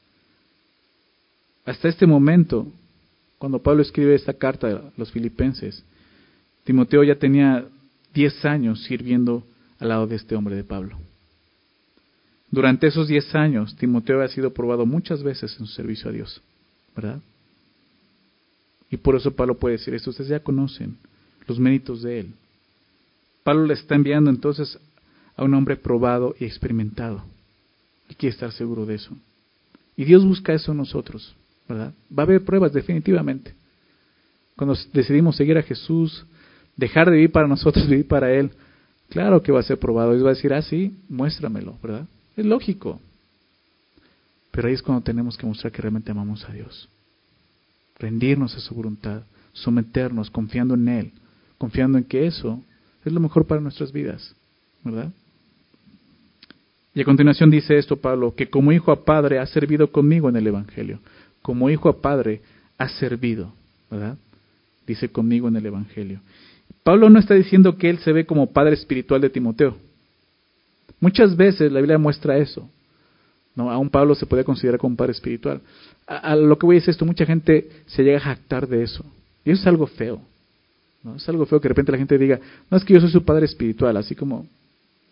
Hasta este momento, cuando Pablo escribe esta carta a los filipenses, Timoteo ya tenía diez años sirviendo al lado de este hombre de Pablo. Durante esos diez años, Timoteo ha sido probado muchas veces en su servicio a Dios, ¿verdad? Y por eso Pablo puede decir esto, ustedes ya conocen los méritos de Él. Pablo le está enviando entonces a un hombre probado y experimentado. Y quiere estar seguro de eso. Y Dios busca eso en nosotros, ¿verdad? Va a haber pruebas definitivamente. Cuando decidimos seguir a Jesús, dejar de vivir para nosotros, vivir para Él, claro que va a ser probado. Dios va a decir, ah, sí, muéstramelo, ¿verdad? Es lógico. Pero ahí es cuando tenemos que mostrar que realmente amamos a Dios. Rendirnos a su voluntad, someternos, confiando en Él, confiando en que eso es lo mejor para nuestras vidas, ¿verdad? Y a continuación dice esto Pablo, que como hijo a padre ha servido conmigo en el Evangelio. Como hijo a padre ha servido, ¿verdad? Dice conmigo en el Evangelio. Pablo no está diciendo que él se ve como padre espiritual de Timoteo. Muchas veces la Biblia muestra eso, ¿no? Aún Pablo se puede considerar como padre espiritual. A, a lo que voy a decir esto, mucha gente se llega a jactar de eso. Y eso es algo feo, ¿no? Es algo feo que de repente la gente diga, no, es que yo soy su padre espiritual, así como,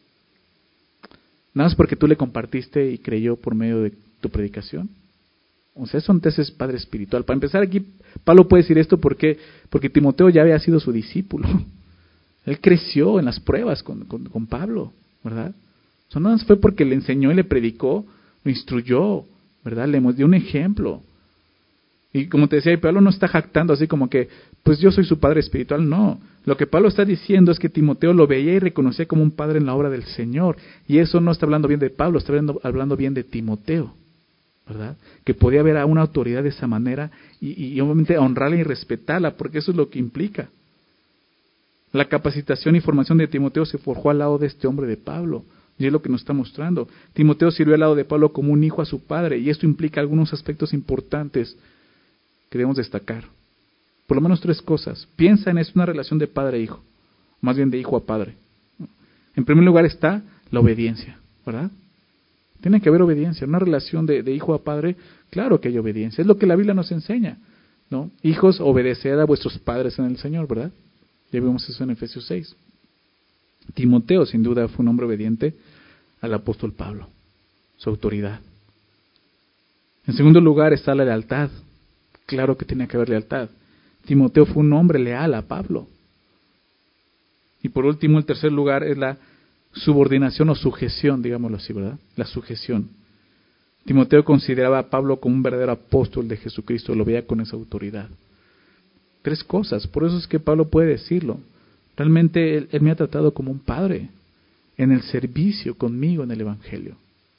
nada más porque tú le compartiste y creyó por medio de tu predicación. O sea, eso antes es padre espiritual. Para empezar aquí, Pablo puede decir esto porque, porque Timoteo ya había sido su discípulo. Él creció en las pruebas con, con, con Pablo, ¿verdad? Eso no fue porque le enseñó y le predicó, lo instruyó, ¿verdad? Le dio un ejemplo. Y como te decía, Pablo no está jactando así como que, pues yo soy su padre espiritual. No, lo que Pablo está diciendo es que Timoteo lo veía y reconocía como un padre en la obra del Señor. Y eso no está hablando bien de Pablo, está hablando, hablando bien de Timoteo, ¿verdad? Que podía ver a una autoridad de esa manera y, y obviamente honrarla y respetarla, porque eso es lo que implica. La capacitación y formación de Timoteo se forjó al lado de este hombre de Pablo, y es lo que nos está mostrando. Timoteo sirvió al lado de Pablo como un hijo a su padre, y esto implica algunos aspectos importantes que debemos destacar. Por lo menos tres cosas. Piensa en eso, una relación de padre a hijo, más bien de hijo a padre. En primer lugar está la obediencia, ¿verdad? Tiene que haber obediencia. Una relación de, de hijo a padre, claro que hay obediencia. Es lo que la Biblia nos enseña, ¿no? Hijos, obedeced a vuestros padres en el Señor, ¿verdad? Ya vimos eso en Efesios seis. Timoteo, sin duda, fue un hombre obediente al apóstol Pablo, su autoridad. En segundo lugar está la lealtad. Claro que tenía que haber lealtad. Timoteo fue un hombre leal a Pablo. Y por último, el tercer lugar es la subordinación o sujeción, digámoslo así, ¿verdad? La sujeción. Timoteo consideraba a Pablo como un verdadero apóstol de Jesucristo, lo veía con esa autoridad. Tres cosas, por eso es que Pablo puede decirlo. Realmente él, él me ha tratado como un padre en el servicio conmigo en el Evangelio.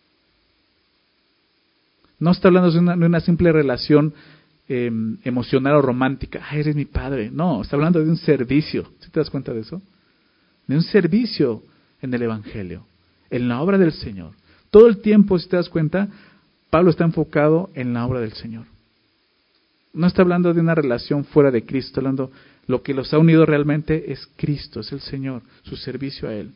No está hablando de una, de una simple relación eh, emocional o romántica. Ah, eres mi padre. No, está hablando de un servicio. ¿Sí te das cuenta de eso? De un servicio en el Evangelio, en la obra del Señor. Todo el tiempo, si te das cuenta, Pablo está enfocado en la obra del Señor. No está hablando de una relación fuera de Cristo, está hablando, lo que los ha unido realmente es Cristo, es el Señor, su servicio a Él.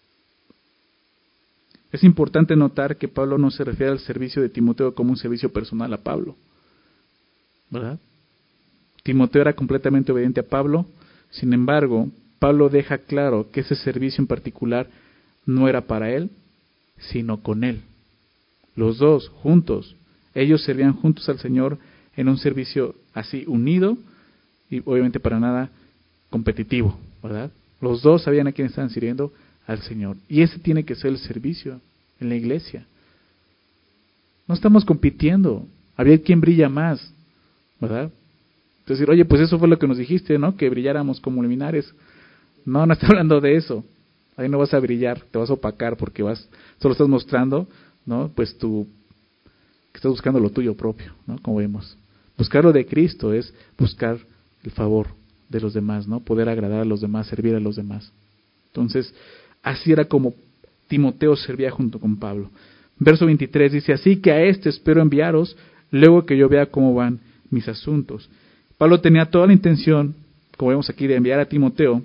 Es importante notar que Pablo no se refiere al servicio de Timoteo como un servicio personal a Pablo, ¿verdad? Timoteo era completamente obediente a Pablo, sin embargo, Pablo deja claro que ese servicio en particular no era para él, sino con él. Los dos juntos, ellos servían juntos al Señor en un servicio así unido y obviamente para nada competitivo, ¿verdad? Los dos sabían a quién estaban sirviendo, al Señor. Y ese tiene que ser el servicio en la iglesia. No estamos compitiendo, a ver quién brilla más, ¿verdad? Entonces, oye, pues eso fue lo que nos dijiste, ¿no? Que brilláramos como luminares. No, no está hablando de eso. Ahí no vas a brillar, te vas a opacar porque vas, solo estás mostrando, ¿no? Pues tú, que estás buscando lo tuyo propio, ¿no? Como vemos. Buscar lo de Cristo es buscar el favor de los demás, ¿no? Poder agradar a los demás, servir a los demás. Entonces, así era como Timoteo servía junto con Pablo. Verso veintitrés dice, así que a este espero enviaros, luego que yo vea cómo van mis asuntos. Pablo tenía toda la intención, como vemos aquí, de enviar a Timoteo,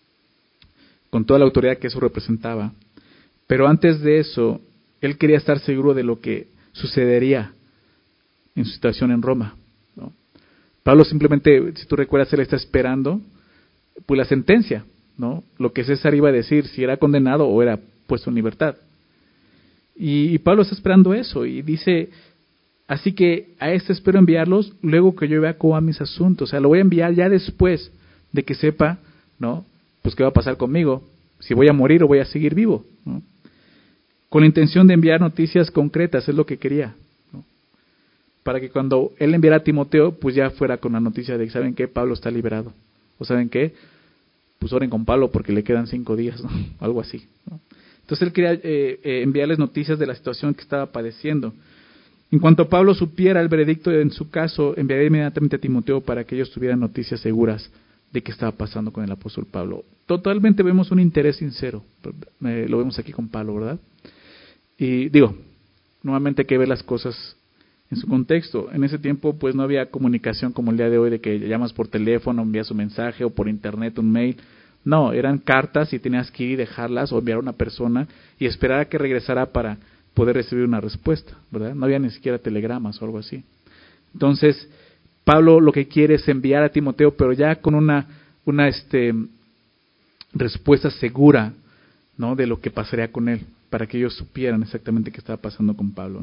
con toda la autoridad que eso representaba. Pero antes de eso, él quería estar seguro de lo que sucedería en su situación en Roma, ¿no? Pablo simplemente, si tú recuerdas, él está esperando pues la sentencia, ¿no? Lo que César iba a decir, si era condenado o era puesto en libertad. Y, y Pablo está esperando eso y dice, así que a este espero enviarlos luego que yo vea cómo van mis asuntos. O sea, lo voy a enviar ya después de que sepa, ¿no? Pues qué va a pasar conmigo, si voy a morir o voy a seguir vivo, ¿no? Con la intención de enviar noticias concretas, es lo que quería, ¿no? Para que cuando él enviara a Timoteo, pues ya fuera con la noticia de que, ¿saben qué? Pablo está liberado. O ¿saben qué? Pues oren con Pablo porque le quedan cinco días, ¿no? Algo así, ¿no? Entonces él quería eh, eh, enviarles noticias de la situación que estaba padeciendo. En cuanto Pablo supiera el veredicto en su caso, enviaría inmediatamente a Timoteo para que ellos tuvieran noticias seguras de qué estaba pasando con el apóstol Pablo. Totalmente vemos un interés sincero, eh, lo vemos aquí con Pablo, ¿verdad? Y digo, nuevamente hay que ver las cosas en su contexto. En ese tiempo pues no había comunicación como el día de hoy, de que llamas por teléfono, envías un mensaje o por internet un mail. No, eran cartas y tenías que ir y dejarlas o enviar a una persona y esperar a que regresara para poder recibir una respuesta, ¿verdad? No había ni siquiera telegramas o algo así. Entonces, Pablo lo que quiere es enviar a Timoteo, pero ya con una, una este, respuesta segura, ¿no? De lo que pasaría con él, para que ellos supieran exactamente qué estaba pasando con Pablo, ¿no?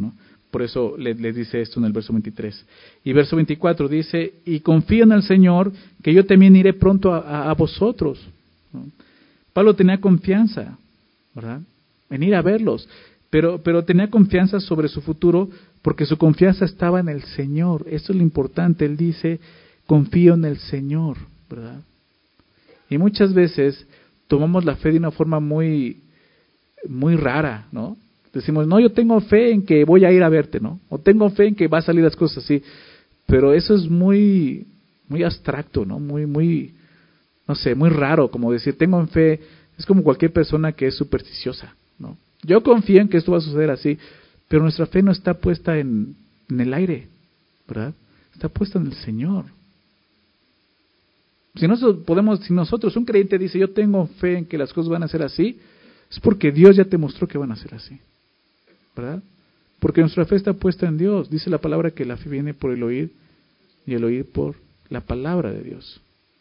Por eso les, les dice esto en el verso veintitrés. Y verso veinticuatro dice, y confío en el Señor, que yo también iré pronto a, a, a vosotros. ¿No? Pablo tenía confianza, ¿verdad?, en ir a verlos, pero, pero tenía confianza sobre su futuro, porque su confianza estaba en el Señor. Eso es lo importante. Él dice, confío en el Señor, ¿verdad? Y muchas veces tomamos la fe de una forma muy, muy rara, ¿no? Decimos, no, yo tengo fe en que voy a ir a verte, ¿no? O tengo fe en que va a salir las cosas así. Pero eso es muy, muy abstracto, ¿no? Muy, muy, no sé, muy raro, como decir, tengo fe. Es como cualquier persona que es supersticiosa, ¿no? Yo confío en que esto va a suceder así, pero nuestra fe no está puesta en, en el aire, ¿verdad? Está puesta en el Señor. Si nosotros podemos, si nosotros, un creyente dice, yo tengo fe en que las cosas van a ser así, es porque Dios ya te mostró que van a ser así, ¿verdad? Porque nuestra fe está puesta en Dios. Dice la palabra que la fe viene por el oír y el oír por la palabra de Dios.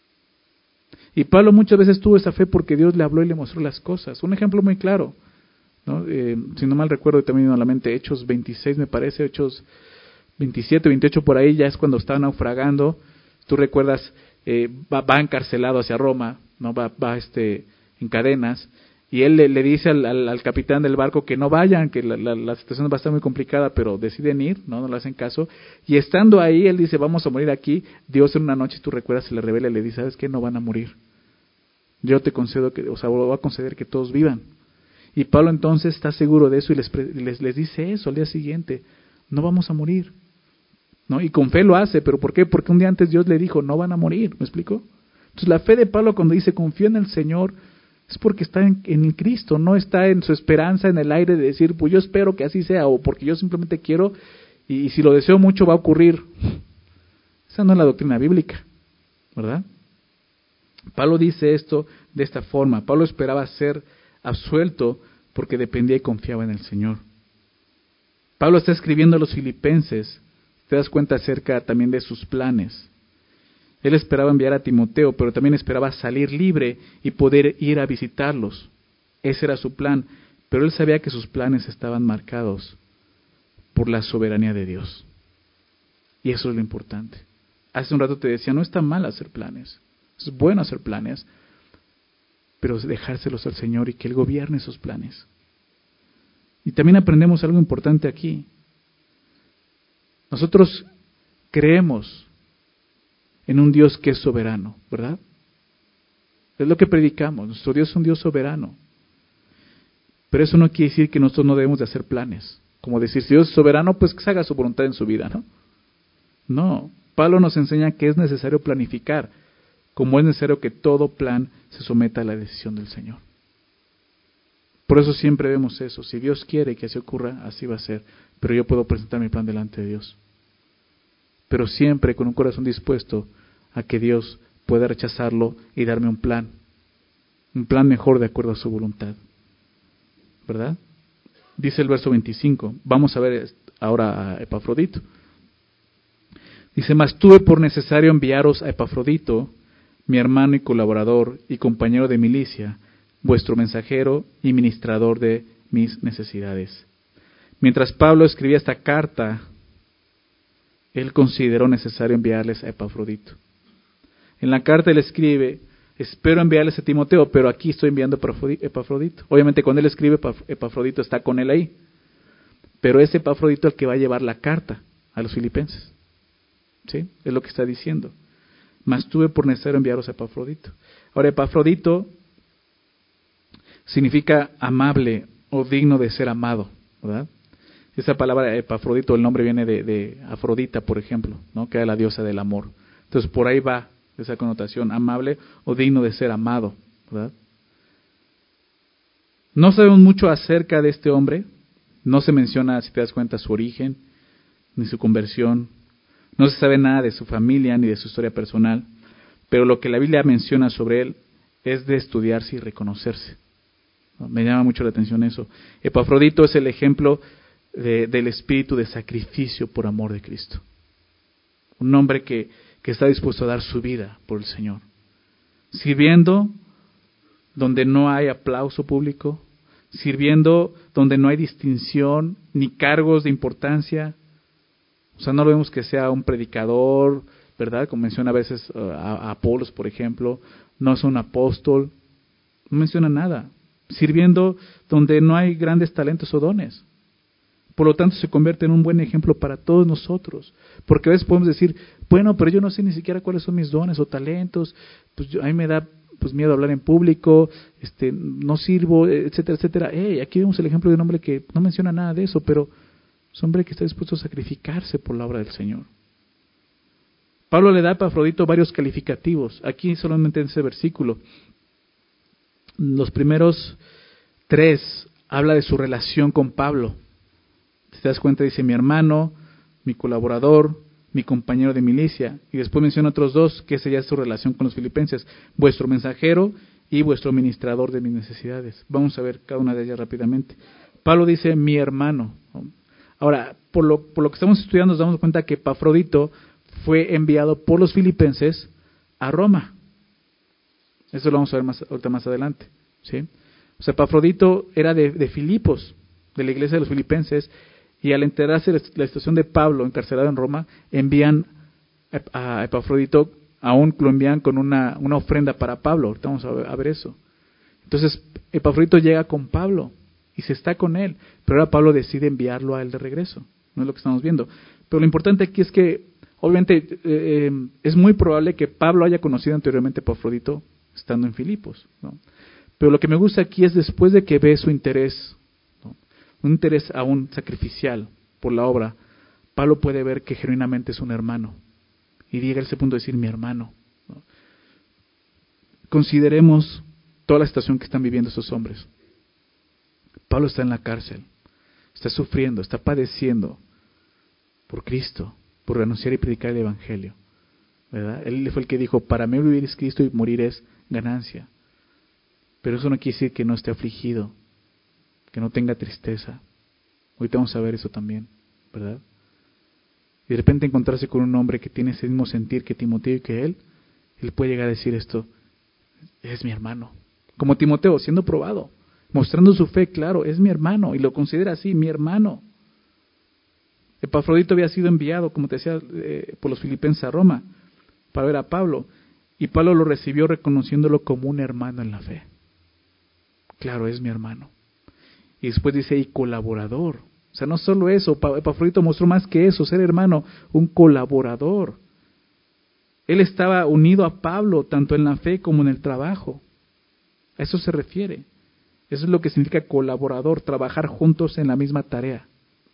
Y Pablo muchas veces tuvo esa fe porque Dios le habló y le mostró las cosas. Un ejemplo muy claro, ¿no? Eh, si no mal recuerdo, también a la mente, Hechos veintiséis me parece, Hechos veintisiete, veintiocho por ahí, ya es cuando está naufragando. Tú recuerdas, eh, va, va encarcelado hacia Roma, no va, va este, en cadenas, y él le, le dice al, al, al capitán del barco que no vayan, que la, la, la situación va a estar muy complicada, pero deciden ir, no, no le hacen caso. Y estando ahí, él dice, vamos a morir aquí. Dios en una noche, tú recuerdas, se le revela y le dice, ¿sabes qué? No van a morir. Yo te concedo que, o sea, voy a conceder que todos vivan. Y Pablo entonces está seguro de eso y les, les, les dice eso al día siguiente, no vamos a morir, ¿no? Y con fe lo hace, ¿pero por qué? Porque un día antes Dios le dijo, no van a morir, ¿me explico? Entonces la fe de Pablo cuando dice, confío en el Señor, es porque está en, en Cristo, no está en su esperanza en el aire de decir, pues yo espero que así sea, o porque yo simplemente quiero, y, y si lo deseo mucho va a ocurrir. Esa no es la doctrina bíblica, ¿verdad? Pablo dice esto de esta forma. Pablo esperaba ser absuelto porque dependía y confiaba en el Señor. Pablo está escribiendo a los filipenses, te das cuenta acerca también de sus planes. Él esperaba enviar a Timoteo, pero también esperaba salir libre y poder ir a visitarlos. Ese era su plan, pero él sabía que sus planes estaban marcados por la soberanía de Dios. Y eso es lo importante. Hace un rato te decía, no está mal hacer planes, es bueno hacer planes, pero dejárselos al Señor y que Él gobierne esos planes. Y también aprendemos algo importante aquí. Nosotros creemos en un Dios que es soberano, ¿verdad? Es lo que predicamos, nuestro Dios es un Dios soberano. Pero eso no quiere decir que nosotros no debemos de hacer planes. Como decir, si Dios es soberano, pues que se haga su voluntad en su vida, ¿no? No, Pablo nos enseña que es necesario planificar, como es necesario que todo plan se someta a la decisión del Señor. Por eso siempre vemos eso. Si Dios quiere que así ocurra, así va a ser. Pero yo puedo presentar mi plan delante de Dios. Pero siempre con un corazón dispuesto a que Dios pueda rechazarlo y darme un plan. Un plan mejor de acuerdo a su voluntad. ¿Verdad? Dice el verso veinticinco. Vamos a ver ahora a Epafrodito. Dice, mas tuve por necesario enviaros a Epafrodito, mi hermano y colaborador y compañero de milicia, vuestro mensajero y ministrador de mis necesidades. Mientras Pablo escribía esta carta, él consideró necesario enviarles a Epafrodito. En la carta él escribe, espero enviarles a Timoteo, pero aquí estoy enviando a Epafrodito. Obviamente cuando él escribe, Epafrodito está con él ahí. Pero es Epafrodito el que va a llevar la carta a los filipenses. ¿Sí? Es lo que está diciendo. Mas tuve por necesario enviaros a Epafrodito. Ahora, Epafrodito significa amable o digno de ser amado, ¿verdad? Esa palabra Epafrodito, el nombre viene de, de Afrodita, por ejemplo, ¿no? Que era la diosa del amor. Entonces, por ahí va esa connotación, amable o digno de ser amado, ¿verdad? No sabemos mucho acerca de este hombre. No se menciona, si te das cuenta, su origen, ni su conversión. No se sabe nada de su familia ni de su historia personal, pero lo que la Biblia menciona sobre él es de estudiarse y reconocerse. Me llama mucho la atención eso. Epafrodito es el ejemplo de, del espíritu de sacrificio por amor de Cristo. Un hombre que, que está dispuesto a dar su vida por el Señor. Sirviendo donde no hay aplauso público, sirviendo donde no hay distinción ni cargos de importancia. O sea, no lo vemos que sea un predicador, ¿verdad? Como menciona a veces uh, a, a Apolos, por ejemplo, no es un apóstol, no menciona nada. Sirviendo donde no hay grandes talentos o dones. Por lo tanto, se convierte en un buen ejemplo para todos nosotros. Porque a veces podemos decir, bueno, pero yo no sé ni siquiera cuáles son mis dones o talentos, pues yo, a mí me da pues miedo hablar en público, este, no sirvo, etcétera, etcétera. Hey, aquí vemos el ejemplo de un hombre que no menciona nada de eso, pero es un hombre que está dispuesto a sacrificarse por la obra del Señor. Pablo le da a Epafrodito varios calificativos, aquí solamente en ese versículo. Los primeros tres habla de su relación con Pablo. Si te das cuenta, dice mi hermano, mi colaborador, mi compañero de milicia. Y después menciona otros dos, que esa ya es su relación con los filipenses. Vuestro mensajero y vuestro ministrador de mis necesidades. Vamos a ver cada una de ellas rápidamente. Pablo dice mi hermano. Ahora, por lo, por lo que estamos estudiando, nos damos cuenta que Epafrodito fue enviado por los filipenses a Roma. Eso lo vamos a ver más, ahorita más adelante. ¿Sí? O sea, Epafrodito era de, de Filipos, de la iglesia de los filipenses, y al enterarse de la situación de Pablo encarcelado en Roma, envían a Epafrodito, aún lo envían con una, una ofrenda para Pablo. Ahorita vamos a ver, a ver eso. Entonces, Epafrodito llega con Pablo y se está con él, pero ahora Pablo decide enviarlo a él de regreso. No es lo que estamos viendo. Pero lo importante aquí es que, obviamente, eh, es muy probable que Pablo haya conocido anteriormente a Epafrodito estando en Filipos, ¿no? Pero lo que me gusta aquí es después de que ve su interés, ¿no? Un interés aún sacrificial por la obra, Pablo puede ver que genuinamente es un hermano y llega a ese punto de decir mi hermano, ¿no? Consideremos toda la situación que están viviendo esos hombres. Pablo está en la cárcel, está sufriendo, está padeciendo por Cristo, por renunciar y predicar el Evangelio, ¿verdad? Él fue el que dijo, para mí vivir es Cristo y morir es ganancia. Pero eso no quiere decir que no esté afligido, que no tenga tristeza. Ahorita vamos a ver eso también, ¿verdad? Y de repente encontrarse con un hombre que tiene ese mismo sentir que Timoteo y que él, él puede llegar a decir esto, es mi hermano. Como Timoteo, siendo probado, mostrando su fe, claro, es mi hermano, y lo considera así, mi hermano. Epafrodito había sido enviado, como te decía, eh, por los filipenses a Roma, para ver a Pablo, y Pablo lo recibió reconociéndolo como un hermano en la fe. Claro, es mi hermano. Y después dice, y colaborador. O sea, no solo eso, Epafrodito mostró más que eso, ser hermano, un colaborador. Él estaba unido a Pablo, tanto en la fe como en el trabajo. A eso se refiere. Eso es lo que significa colaborador, trabajar juntos en la misma tarea.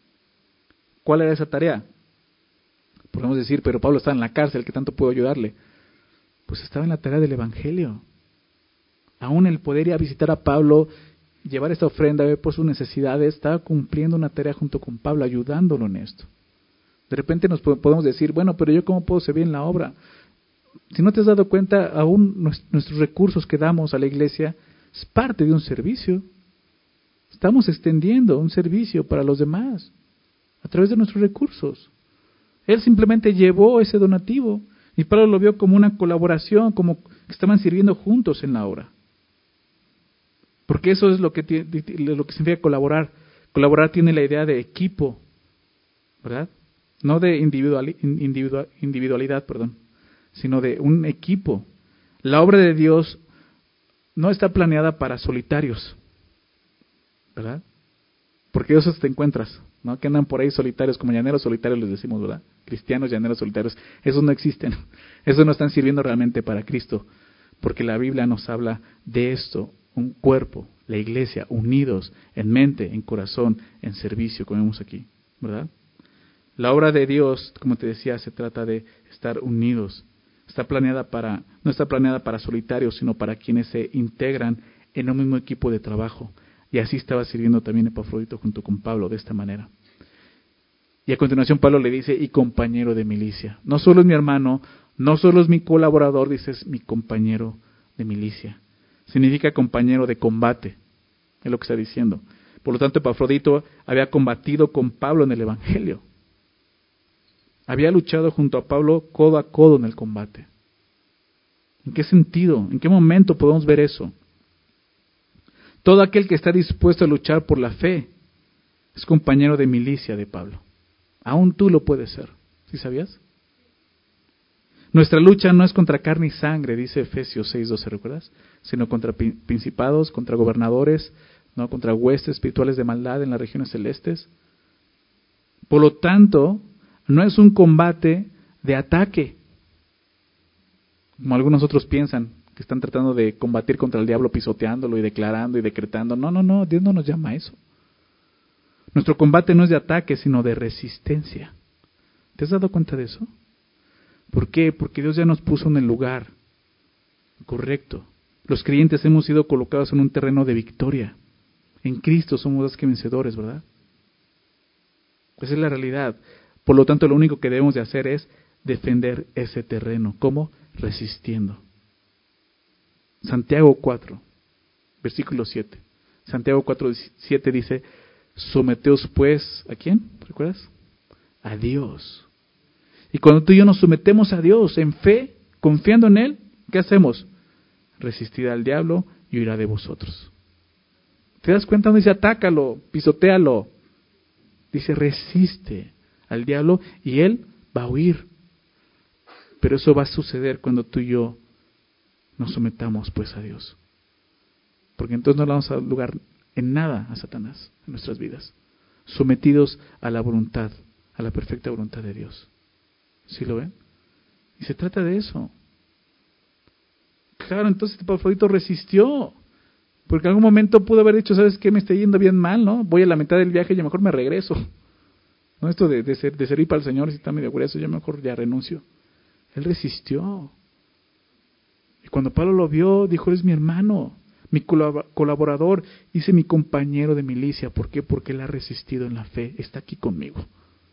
¿Cuál era esa tarea? Podemos decir, pero Pablo estaba en la cárcel, ¿qué tanto puedo ayudarle? Pues estaba en la tarea del Evangelio. Aún el poder ir a visitar a Pablo, llevar esta ofrenda, ver por sus necesidades, estaba cumpliendo una tarea junto con Pablo, ayudándolo en esto. De repente nos podemos decir, bueno, pero yo cómo puedo servir en la obra. Si no te has dado cuenta, aún nuestros recursos que damos a la iglesia es parte de un servicio. Estamos extendiendo un servicio para los demás a través de nuestros recursos. Él simplemente llevó ese donativo y Pablo lo vio como una colaboración, como que estaban sirviendo juntos en la obra. Porque eso es lo que, lo que significa colaborar. Colaborar tiene la idea de equipo, ¿verdad? No de individual, individual, individualidad, perdón, sino de un equipo. La obra de Dios no está planeada para solitarios, ¿verdad? Porque esos te encuentras, ¿no? Que andan por ahí solitarios, como llaneros solitarios les decimos, ¿verdad? Cristianos llaneros solitarios. Esos no existen. Esos no están sirviendo realmente para Cristo. Porque la Biblia nos habla de esto. Un cuerpo, la iglesia, unidos en mente, en corazón, en servicio, como vemos aquí, ¿verdad? La obra de Dios, como te decía, se trata de estar unidos. Está planeada para, no está planeada para solitarios, sino para quienes se integran en un mismo equipo de trabajo. Y así estaba sirviendo también Epafrodito junto con Pablo, de esta manera. Y a continuación Pablo le dice, y compañero de milicia. No solo es mi hermano, no solo es mi colaborador, dice, es mi compañero de milicia. Significa compañero de combate, es lo que está diciendo. Por lo tanto, Epafrodito había combatido con Pablo en el Evangelio. Había luchado junto a Pablo codo a codo en el combate. ¿En qué sentido? ¿En qué momento podemos ver eso? Todo aquel que está dispuesto a luchar por la fe es compañero de milicia de Pablo. Aún tú lo puedes ser. ¿Sí sabías? Nuestra lucha no es contra carne y sangre, dice Efesios seis doce, ¿recuerdas? Sino contra principados, contra gobernadores, no, contra huestes espirituales de maldad en las regiones celestes. Por lo tanto, no es un combate de ataque, como algunos otros piensan, que están tratando de combatir contra el diablo pisoteándolo y declarando y decretando. No, no, no, Dios no nos llama a eso. Nuestro combate no es de ataque, sino de resistencia. ¿Te has dado cuenta de eso? ¿Por qué? Porque Dios ya nos puso en el lugar correcto. Los creyentes hemos sido colocados en un terreno de victoria. En Cristo somos más que vencedores, ¿verdad? Esa es la realidad. Por lo tanto, lo único que debemos de hacer es defender ese terreno. ¿Cómo? Resistiendo. Santiago cuatro, versículo siete. Santiago cuatro, siete dice: someteos pues, ¿a quién? ¿Recuerdas? A Dios. Y cuando tú y yo nos sometemos a Dios en fe, confiando en Él, ¿qué hacemos? Resistir al diablo y huirá de vosotros. ¿Te das cuenta? Donde dice atácalo, pisotéalo. Dice resiste al diablo y él va a huir. Pero eso va a suceder cuando tú y yo nos sometamos pues a Dios. Porque entonces no le vamos a dar lugar en nada a Satanás en nuestras vidas. Sometidos a la voluntad, a la perfecta voluntad de Dios. ¿Sí lo ven? Y se trata de eso. Claro, entonces Epafrodito resistió. Porque en algún momento pudo haber dicho, ¿sabes qué? Me está yendo bien mal, ¿no? Voy a la mitad del viaje y a lo mejor me regreso. ¿No? Esto de, de, ser, de servir para el Señor, si está medio grueso, yo mejor ya renuncio. Él resistió. Y cuando Pablo lo vio, dijo, eres mi hermano, mi colaborador, dice mi compañero de milicia. ¿Por qué? Porque él ha resistido en la fe, está aquí conmigo.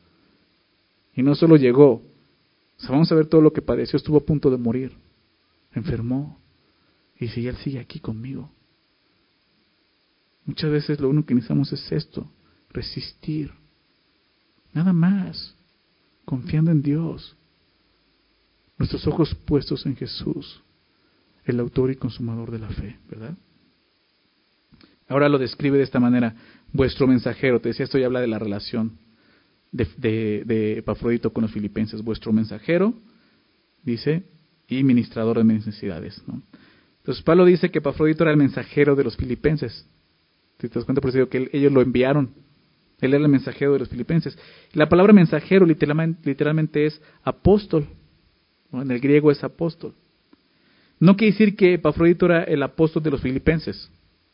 Y no solo llegó, o sea, vamos a ver todo lo que padeció, estuvo a punto de morir, enfermó, y dice, él sigue aquí conmigo. Muchas veces lo único que necesitamos es esto, resistir. Nada más, confiando en Dios. Nuestros ojos puestos en Jesús, el autor y consumador de la fe, ¿verdad? Ahora lo describe de esta manera, vuestro mensajero. Te decía, esto ya habla de la relación de, de, de Epafrodito con los filipenses. Vuestro mensajero, dice, y ministrador de mis necesidades, ¿no? Entonces Pablo dice que Epafrodito era el mensajero de los filipenses. Si te das cuenta, por eso digo que él, ellos lo enviaron. Él era el mensajero de los filipenses. La palabra mensajero literalmente, literalmente es apóstol, ¿no? En el griego es apóstol. No quiere decir que Epafrodito era el apóstol de los filipenses,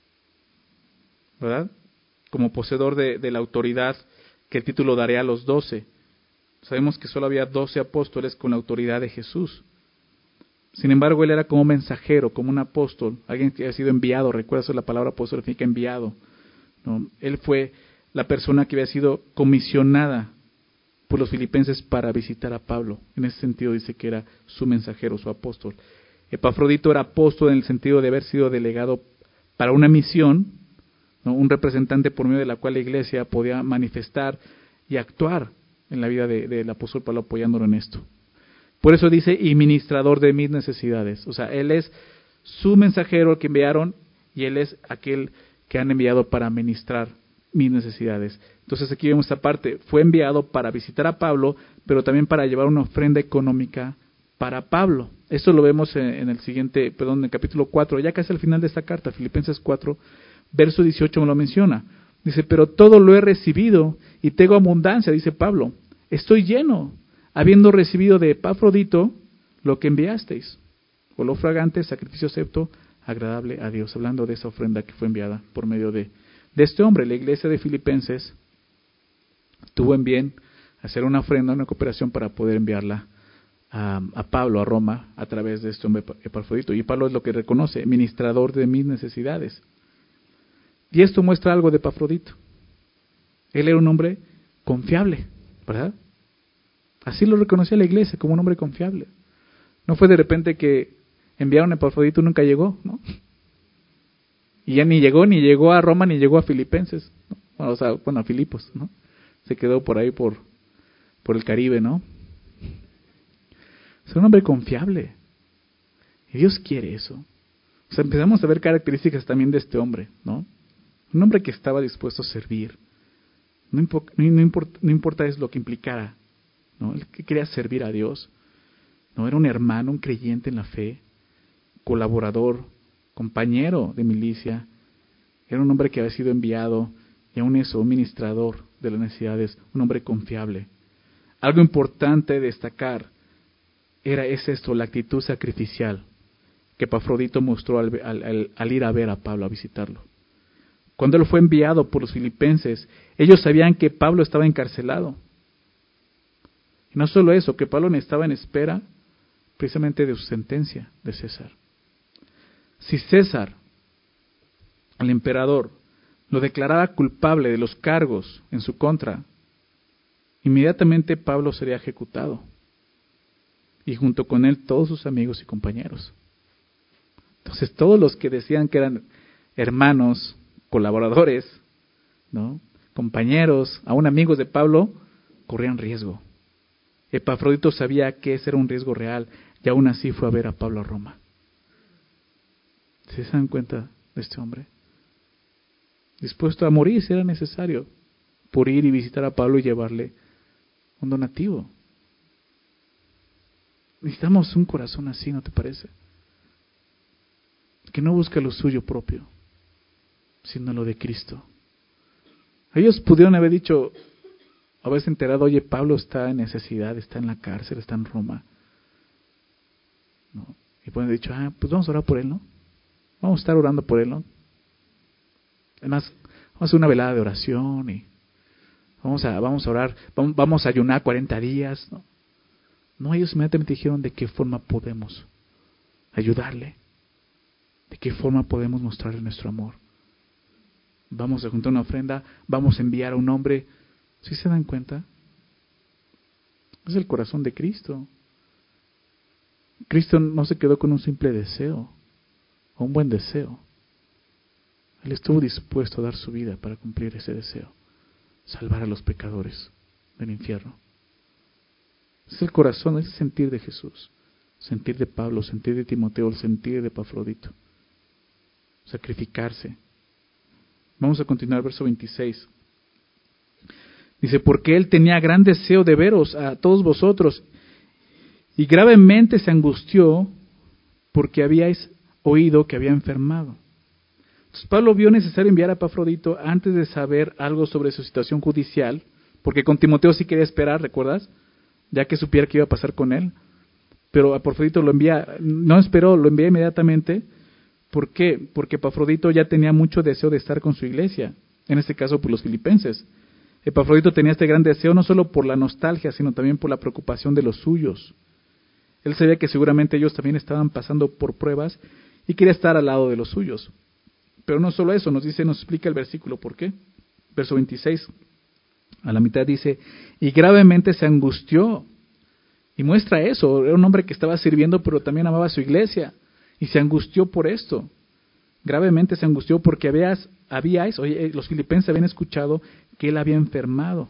¿verdad? Como poseedor de, de la autoridad que el título daría a los doce. Sabemos que solo había doce apóstoles con la autoridad de Jesús. Sin embargo, él era como mensajero, como un apóstol, alguien que ha sido enviado. Recuerda, la palabra apóstol significa enviado, ¿no? Él fue la persona que había sido comisionada por los filipenses para visitar a Pablo. En ese sentido dice que era su mensajero, su apóstol. Epafrodito era apóstol en el sentido de haber sido delegado para una misión, ¿no? Un representante por medio de la cual la iglesia podía manifestar y actuar en la vida del de, de apóstol Pablo, apoyándolo en esto. Por eso dice, y ministrador de mis necesidades. O sea, él es su mensajero que enviaron y él es aquel que han enviado para ministrar mis necesidades. Entonces aquí vemos esta parte. Fue enviado para visitar a Pablo, pero también para llevar una ofrenda económica para Pablo. Esto lo vemos en, en el siguiente, perdón, en el capítulo cuatro, ya casi al final de esta carta, Filipenses cuatro, verso dieciocho me lo menciona. Dice, pero todo lo he recibido y tengo abundancia, dice Pablo. Estoy lleno, habiendo recibido de Epafrodito lo que enviasteis, olor fragante, sacrificio acepto, agradable a Dios. Hablando de esa ofrenda que fue enviada por medio de, de este hombre. La iglesia de Filipenses tuvo en bien hacer una ofrenda, una cooperación para poder enviarla a, a Pablo, a Roma, a través de este hombre Epafrodito. Y Pablo es lo que reconoce, ministrador de mis necesidades. Y esto muestra algo de Epafrodito. Él era un hombre confiable, ¿verdad? Así lo reconocía la iglesia, como un hombre confiable. No fue de repente que enviaron a Epafrodito y nunca llegó, ¿no? Y ya ni llegó, ni llegó a Roma, ni llegó a Filipenses, ¿no? Bueno, o sea, bueno, a Filipos, ¿no? Se quedó por ahí, por, por el Caribe, ¿no? Es un hombre confiable. Y Dios quiere eso. sea, empezamos a ver características también de este hombre, ¿no? Un hombre que estaba dispuesto a servir. No, impo- no, no importa, no importa es lo que implicara, ¿no? Él que quería servir a Dios, ¿no? Era un hermano, un creyente en la fe, colaborador, compañero de milicia. Era un hombre que había sido enviado, y aún eso, un ministrador de las necesidades, un hombre confiable. Algo importante de destacar era es esto, la actitud sacrificial que Epafrodito mostró al, al, al, al ir a ver a Pablo, a visitarlo. Cuando él fue enviado por los filipenses, ellos sabían que Pablo estaba encarcelado. Y no solo eso, que Pablo estaba en espera precisamente de su sentencia de César. Si César, el emperador, lo declaraba culpable de los cargos en su contra, inmediatamente Pablo sería ejecutado. Y junto con él todos sus amigos y compañeros. Entonces todos los que decían que eran hermanos, colaboradores, ¿no? compañeros, aún amigos de Pablo, corrían riesgo. Epafrodito sabía que ese era un riesgo real y aún así fue a ver a Pablo a Roma. ¿Se dan cuenta de este hombre? Dispuesto a morir si era necesario, por ir y visitar a Pablo y llevarle un donativo. Necesitamos un corazón así, ¿no te parece? Que no busca lo suyo propio, sino lo de Cristo. Ellos pudieron haber dicho, haberse enterado, oye, Pablo está en necesidad, está en la cárcel, está en Roma. ¿No? Y pueden haber dicho, ah, pues vamos a orar por él, ¿no? Vamos a estar orando por él, ¿no? Además, vamos a hacer una velada de oración y vamos a, vamos a orar, vamos, vamos a ayunar cuarenta días, ¿no? No, ellos inmediatamente dijeron de qué forma podemos ayudarle, de qué forma podemos mostrarle nuestro amor. Vamos a juntar una ofrenda, vamos a enviar a un hombre. ¿Sí se dan cuenta? Es el corazón de Cristo. Cristo no se quedó con un simple deseo, o un buen deseo. Él estuvo dispuesto a dar su vida para cumplir ese deseo, salvar a los pecadores del infierno. Es el corazón, es el sentir de Jesús, sentir de Pablo, sentir de Timoteo, el sentir de Epafrodito. Sacrificarse. Vamos a continuar, verso veintiséis. Dice, porque él tenía gran deseo de veros a todos vosotros, y gravemente se angustió porque habíais oído que había enfermado. Entonces Pablo vio necesario enviar a Epafrodito antes de saber algo sobre su situación judicial, porque con Timoteo sí quería esperar, ¿recuerdas? Ya que supiera qué iba a pasar con él. Pero a Epafrodito lo envía, no esperó, lo envía inmediatamente. ¿Por qué? Porque Epafrodito ya tenía mucho deseo de estar con su iglesia, en este caso por los filipenses. Epafrodito tenía este gran deseo no solo por la nostalgia, sino también por la preocupación de los suyos. Él sabía que seguramente ellos también estaban pasando por pruebas y quería estar al lado de los suyos. Pero no solo eso, nos dice, nos explica el versículo, ¿por qué? Verso veintiséis, a la mitad dice, y gravemente se angustió. Y muestra eso, era un hombre que estaba sirviendo, pero también amaba a su iglesia. Y se angustió por esto. Gravemente se angustió porque habías, habíais, oye, los filipenses habían escuchado que él había enfermado.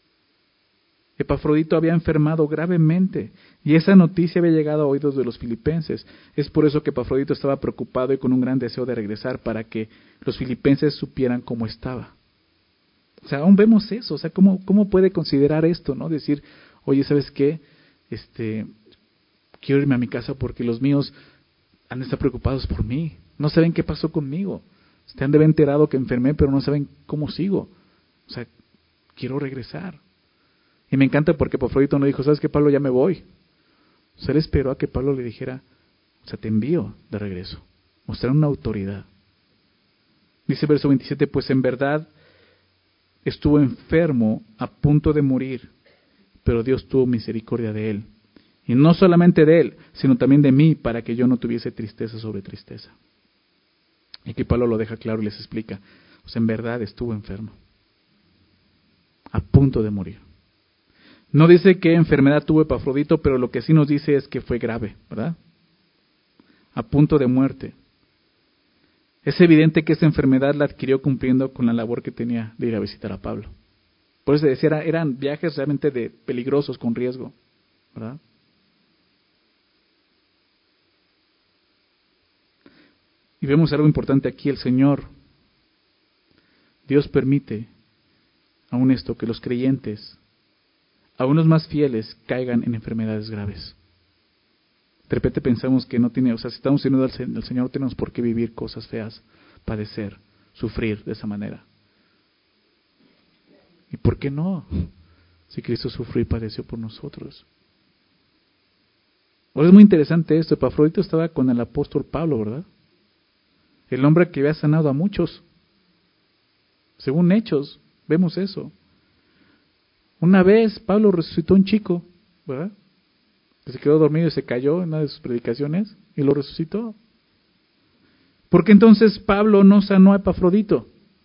Epafrodito había enfermado gravemente y esa noticia había llegado a oídos de los filipenses. Es por eso que Epafrodito estaba preocupado y con un gran deseo de regresar para que los filipenses supieran cómo estaba. O sea, aún vemos eso, o sea, ¿cómo, cómo puede considerar esto, no? Decir, oye, ¿sabes qué? Este, quiero irme a mi casa porque los míos han de estar preocupados por mí. No saben qué pasó conmigo. Se han de haber enterado que enfermé, pero no saben cómo sigo. O sea, quiero regresar. Y me encanta porque Epafrodito no dijo, ¿sabes qué, Pablo? Ya me voy. O sea, él esperó a que Pablo le dijera, o sea, te envío de regreso. Mostrar una autoridad. Dice verso veintisiete, pues en verdad estuvo enfermo a punto de morir, pero Dios tuvo misericordia de él. Y no solamente de él, sino también de mí, para que yo no tuviese tristeza sobre tristeza. Y aquí Pablo lo deja claro y les explica. O sea, en verdad estuvo enfermo. A punto de morir. No dice qué enfermedad tuvo Epafrodito, pero lo que sí nos dice es que fue grave, ¿verdad? A punto de muerte. Es evidente que esa enfermedad la adquirió cumpliendo con la labor que tenía de ir a visitar a Pablo. Por eso decía, eran viajes realmente de peligrosos, con riesgo, ¿verdad? Y vemos algo importante aquí, el Señor, Dios permite aún esto, que los creyentes, aún los más fieles, caigan en enfermedades graves. De repente pensamos que no tiene, o sea, si estamos uniendo al, al Señor, no tenemos por qué vivir cosas feas, padecer, sufrir de esa manera. ¿Y por qué no? Si Cristo sufrió y padeció por nosotros. Ahora es muy interesante esto. Epafrodito estaba con el apóstol Pablo, ¿verdad? El hombre que había sanado a muchos. Según Hechos, vemos eso. Una vez Pablo resucitó a un chico, ¿verdad? Que se quedó dormido y se cayó en una de sus predicaciones y lo resucitó. ¿Por qué entonces Pablo no sanó a Epafrodito?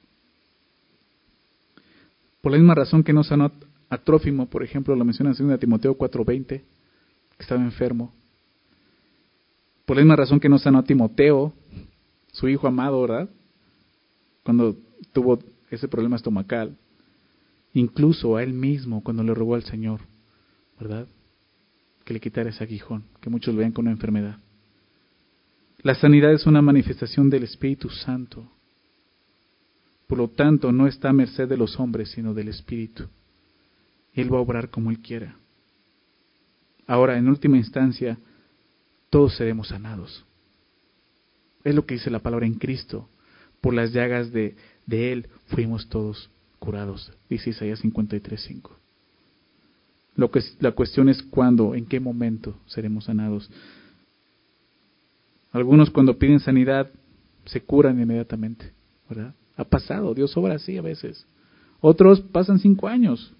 Por la misma razón que no sanó a Trófimo, por ejemplo, lo menciona en segunda Timoteo cuatro veinte, que estaba enfermo. Por la misma razón que no sanó a Timoteo, su hijo amado, ¿verdad? Cuando tuvo ese problema estomacal. Incluso a él mismo, cuando le rogó al Señor, ¿verdad? Que le quitara ese aguijón, que muchos lo vean como una enfermedad. La sanidad es una manifestación del Espíritu Santo. Por lo tanto, no está a merced de los hombres, sino del Espíritu. Él va a obrar como Él quiera. Ahora, en última instancia, todos seremos sanados. Es lo que dice la palabra en Cristo. Por las llagas de, de Él fuimos todos curados, dice Isaías cincuenta y tres cinco. Lo que, la cuestión es cuándo, en qué momento seremos sanados. Algunos cuando piden sanidad se curan inmediatamente, ¿verdad? Ha pasado, Dios obra así a veces. Otros pasan cinco años.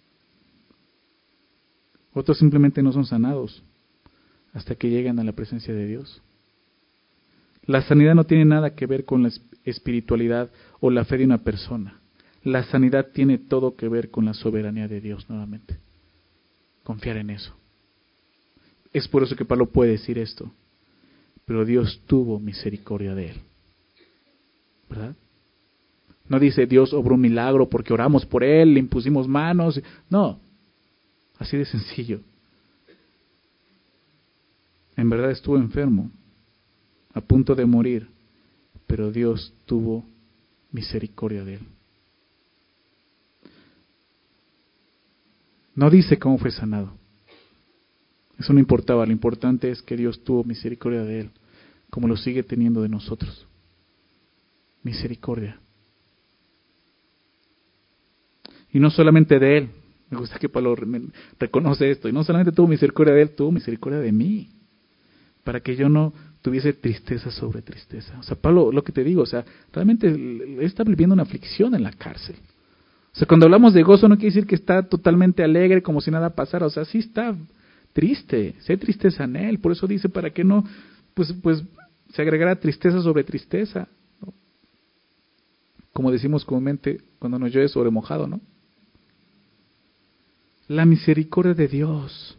Otros simplemente no son sanados hasta que llegan a la presencia de Dios. La sanidad no tiene nada que ver con la espiritualidad o la fe de una persona. La sanidad tiene todo que ver con la soberanía de Dios nuevamente. Confiar en eso. Es por eso que Pablo puede decir esto. Pero Dios tuvo misericordia de él. ¿Verdad? No dice Dios obró un milagro porque oramos por él, le impusimos manos. No. Así de sencillo. En verdad estuvo enfermo, a punto de morir, pero Dios tuvo misericordia de él. No dice cómo fue sanado. Eso no importaba. Lo importante es que Dios tuvo misericordia de él, como lo sigue teniendo de nosotros. Misericordia. Y no solamente de él. Me gusta que Pablo reconoce esto. Y no solamente tuvo misericordia de él, tuvo misericordia de mí. Para que yo no tuviese tristeza sobre tristeza. O sea, Pablo, lo que te digo, o sea, realmente él está viviendo una aflicción en la cárcel. O sea, cuando hablamos de gozo no quiere decir que está totalmente alegre como si nada pasara. O sea, sí está triste, sí hay tristeza en él. Por eso dice, para que no, pues, pues se agregara tristeza sobre tristeza, ¿no? Como decimos comúnmente cuando nos llueve sobre mojado, ¿no? La misericordia de Dios.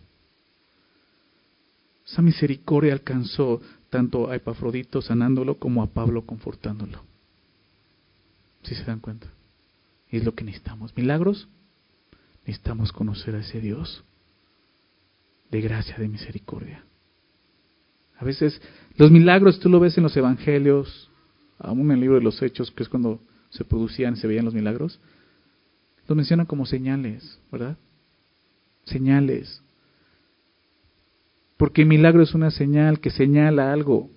Esa misericordia alcanzó tanto a Epafrodito sanándolo como a Pablo confortándolo. ¿Sí se dan cuenta? Y es lo que necesitamos. ¿Milagros? Necesitamos conocer a ese Dios de gracia, de misericordia. A veces los milagros tú lo ves en los evangelios, aún en el libro de los Hechos, que es cuando se producían, se veían los milagros, los mencionan como señales, ¿verdad? Señales. Porque el milagro es una señal que señala algo.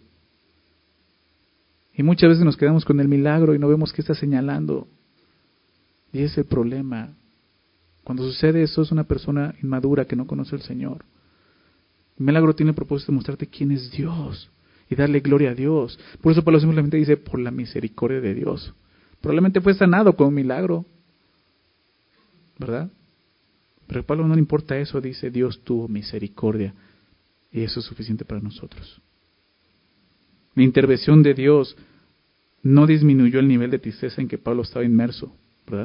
Y muchas veces nos quedamos con el milagro y no vemos qué está señalando. Y ese es el problema. Cuando sucede eso es una persona inmadura que no conoce al Señor. El milagro tiene el propósito de mostrarte quién es Dios y darle gloria a Dios. Por eso Pablo simplemente dice, por la misericordia de Dios. Probablemente fue sanado con un milagro, ¿verdad? Pero a Pablo no le importa eso, dice, Dios tuvo misericordia. Y eso es suficiente para nosotros. La intervención de Dios no disminuyó el nivel de tristeza en que Pablo estaba inmerso, ¿verdad?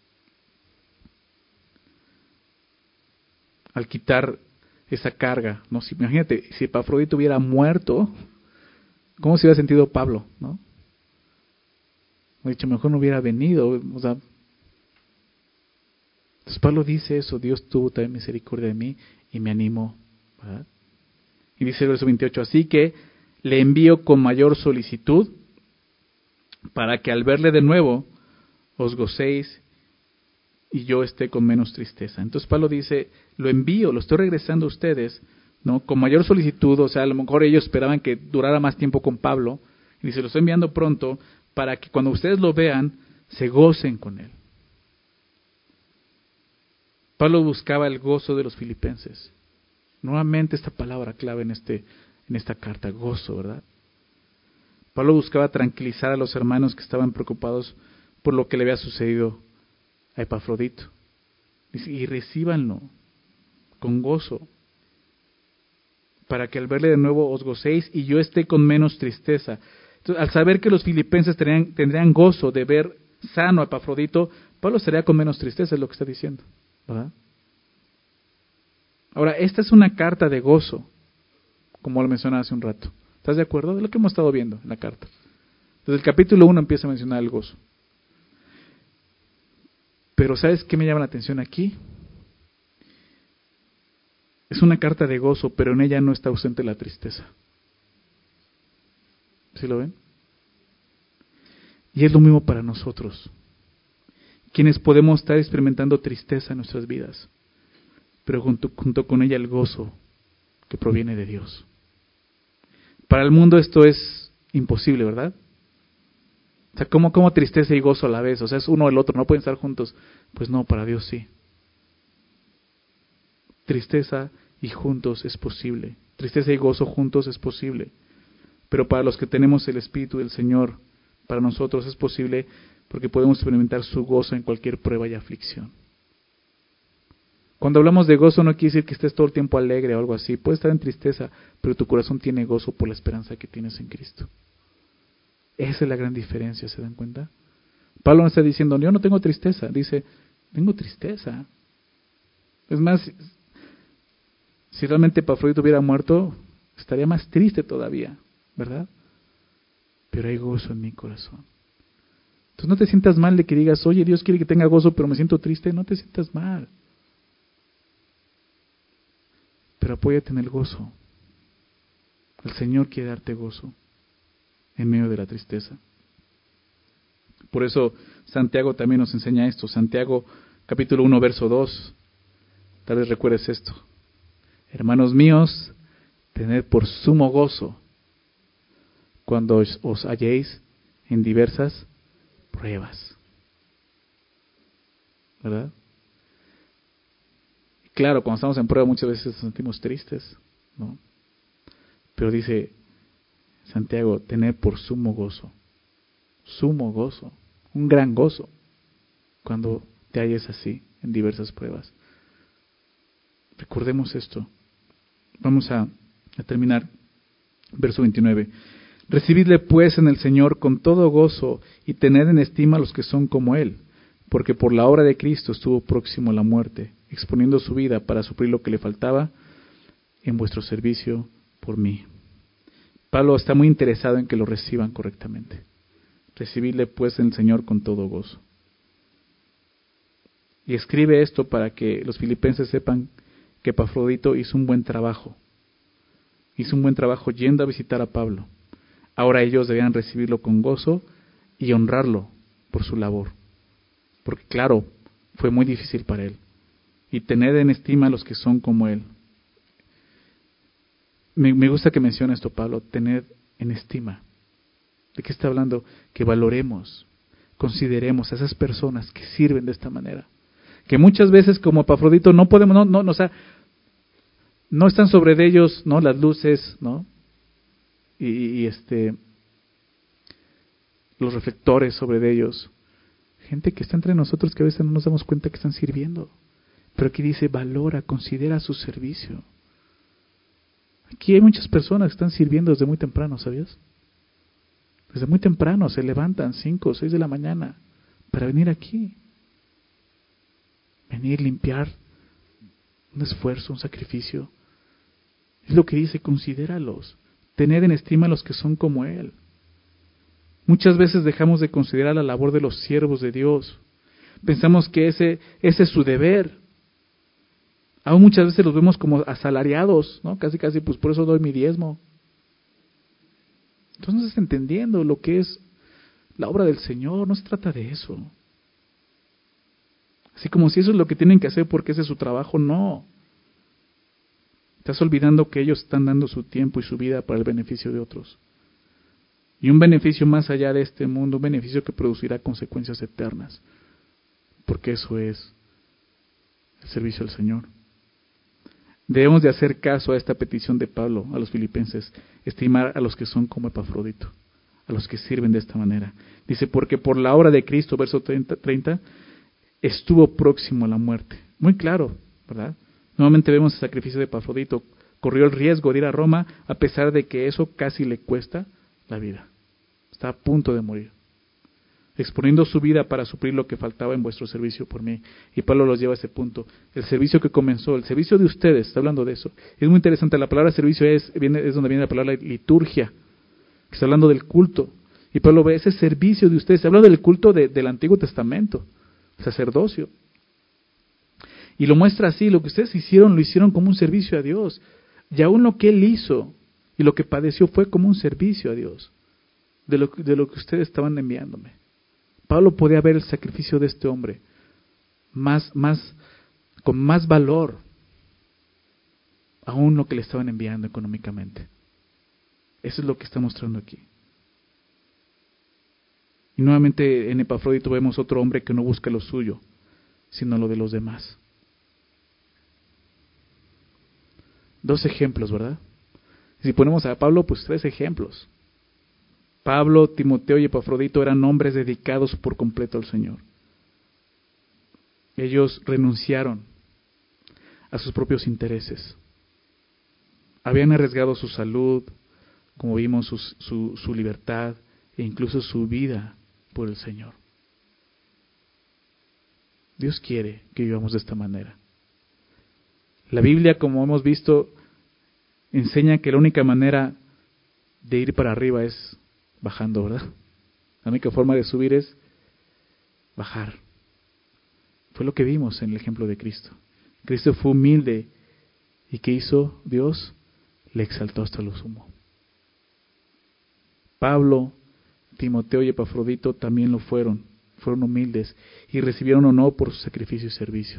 Al quitar esa carga, ¿no? Si, imagínate, si Epafrodito hubiera muerto, ¿cómo se hubiera sentido Pablo, no? Ha dicho, mejor no hubiera venido, o sea. Entonces Pablo dice eso, Dios tuvo también misericordia de mí y me animó, ¿verdad? Y dice el verso veintiocho, así que le envío con mayor solicitud, para que al verle de nuevo os gocéis y yo esté con menos tristeza. Entonces Pablo dice, lo envío, lo estoy regresando a ustedes, ¿no? Con mayor solicitud, o sea, a lo mejor ellos esperaban que durara más tiempo con Pablo, y dice, lo estoy enviando pronto, para que cuando ustedes lo vean, se gocen con él. Pablo buscaba el gozo de los filipenses. Nuevamente esta palabra clave en, este, en esta carta, gozo, ¿verdad? Pablo buscaba tranquilizar a los hermanos que estaban preocupados por lo que le había sucedido a Epafrodito. Dice, y recíbanlo con gozo, para que al verle de nuevo os gocéis y yo esté con menos tristeza. Entonces, al saber que los filipenses tendrían, tendrían gozo de ver sano a Epafrodito, Pablo estaría con menos tristeza, es lo que está diciendo, ¿verdad? Ahora, esta es una carta de gozo, como lo mencionaba hace un rato. ¿Estás de acuerdo? Es lo que hemos estado viendo en la carta. Desde el capítulo uno empieza a mencionar el gozo. Pero ¿sabes qué me llama la atención aquí? Es una carta de gozo, pero en ella no está ausente la tristeza. ¿Sí lo ven? Y es lo mismo para nosotros, quienes podemos estar experimentando tristeza en nuestras vidas, pero junto, junto con ella el gozo que proviene de Dios. Para el mundo esto es imposible, ¿verdad? O sea, ¿cómo, cómo tristeza y gozo a la vez? O sea, es uno o el otro, no pueden estar juntos. Pues no, para Dios sí. Tristeza y juntos es posible. Tristeza y gozo juntos es posible. Pero para los que tenemos el Espíritu del Señor, para nosotros es posible porque podemos experimentar su gozo en cualquier prueba y aflicción. Cuando hablamos de gozo no quiere decir que estés todo el tiempo alegre o algo así. Puedes estar en tristeza, pero tu corazón tiene gozo por la esperanza que tienes en Cristo. Esa es la gran diferencia, ¿se dan cuenta? Pablo no está diciendo, yo no tengo tristeza. Dice, tengo tristeza. Es más, si realmente Epafrodito hubiera muerto, estaría más triste todavía, ¿verdad? Pero hay gozo en mi corazón. Entonces no te sientas mal de que digas, oye, Dios quiere que tenga gozo, pero me siento triste. No te sientas mal. Pero apóyate en el gozo. El Señor quiere darte gozo en medio de la tristeza. Por eso Santiago también nos enseña esto. Santiago capítulo uno, verso dos. Tal vez recuerdes esto. Hermanos míos, tened por sumo gozo cuando os, os halléis en diversas pruebas. ¿Verdad? Claro, cuando estamos en prueba muchas veces nos sentimos tristes, ¿no? Pero dice Santiago, tener por sumo gozo, sumo gozo, un gran gozo, cuando te halles así, en diversas pruebas. Recordemos esto. Vamos a, a terminar. Verso veintinueve. Recibidle pues en el Señor con todo gozo y tened en estima a los que son como Él, porque por la obra de Cristo estuvo próximo a la muerte, exponiendo su vida para suplir lo que le faltaba en vuestro servicio por mí. Pablo está muy interesado en que lo reciban correctamente. Recibidle pues en el Señor con todo gozo. Y escribe esto para que los filipenses sepan que Epafrodito hizo un buen trabajo. Hizo un buen trabajo yendo a visitar a Pablo. Ahora ellos debían recibirlo con gozo y honrarlo por su labor. Porque claro, fue muy difícil para él. Y tener en estima a los que son como él. Me, me gusta que mencione esto Pablo, tener en estima. ¿De qué está hablando? Que valoremos, consideremos a esas personas que sirven de esta manera. Que muchas veces como Epafrodito no podemos, no, no, no, o sea, no están sobre de ellos, ¿no? Las luces, ¿no? Y, y este, los reflectores sobre de ellos. Gente que está entre nosotros que a veces no nos damos cuenta que están sirviendo. Pero aquí dice, valora, considera su servicio. Aquí hay muchas personas que están sirviendo desde muy temprano, ¿sabías? Desde muy temprano se levantan cinco o seis de la mañana para venir aquí. Venir, limpiar, un esfuerzo, un sacrificio. Es lo que dice, considéralos. Tener en estima a los que son como Él. Muchas veces dejamos de considerar la labor de los siervos de Dios. Pensamos que ese, ese es su deber. Aún muchas veces los vemos como asalariados, ¿no? Casi, casi, pues por eso doy mi diezmo. Entonces no estás entendiendo lo que es la obra del Señor. No se trata de eso. Así como si eso es lo que tienen que hacer porque ese es su trabajo, no. Estás olvidando que ellos están dando su tiempo y su vida para el beneficio de otros. Y un beneficio más allá de este mundo, un beneficio que producirá consecuencias eternas. Porque eso es el servicio al Señor. Debemos de hacer caso a esta petición de Pablo a los filipenses, estimar a los que son como Epafrodito, a los que sirven de esta manera. Dice, porque por la obra de Cristo, verso treinta, estuvo próximo a la muerte. Muy claro, ¿verdad? Nuevamente vemos el sacrificio de Epafrodito. Corrió el riesgo de ir a Roma a pesar de que eso casi le cuesta la vida. Está a punto de morir, exponiendo su vida para suplir lo que faltaba en vuestro servicio por mí. Y Pablo los lleva a ese punto. El servicio que comenzó, el servicio de ustedes, está hablando de eso. Es muy interesante, la palabra servicio es, viene, es donde viene la palabra liturgia, que está hablando del culto. Y Pablo ve ese servicio de ustedes, se habla del culto de, del Antiguo Testamento, sacerdocio. Y lo muestra así, lo que ustedes hicieron, lo hicieron como un servicio a Dios. Y aún lo que Él hizo y lo que padeció fue como un servicio a Dios, de lo, de lo que ustedes estaban enviándome. Pablo podía ver el sacrificio de este hombre más, más, con más valor aún lo que le estaban enviando económicamente. Eso es lo que está mostrando aquí. Y nuevamente en Epafrodito vemos otro hombre que no busca lo suyo, sino lo de los demás. Dos ejemplos, ¿verdad? Si ponemos a Pablo, pues tres ejemplos. Pablo, Timoteo y Epafrodito eran hombres dedicados por completo al Señor. Ellos renunciaron a sus propios intereses. Habían arriesgado su salud, como vimos, su, su, su libertad e incluso su vida por el Señor. Dios quiere que vivamos de esta manera. La Biblia, como hemos visto, enseña que la única manera de ir para arriba es bajando, ¿verdad? La única forma de subir es bajar. Fue lo que vimos en el ejemplo de Cristo. Cristo fue humilde y ¿qué hizo Dios? Le exaltó hasta lo sumo. Pablo, Timoteo y Epafrodito también lo fueron. Fueron humildes y recibieron honor por su sacrificio y servicio.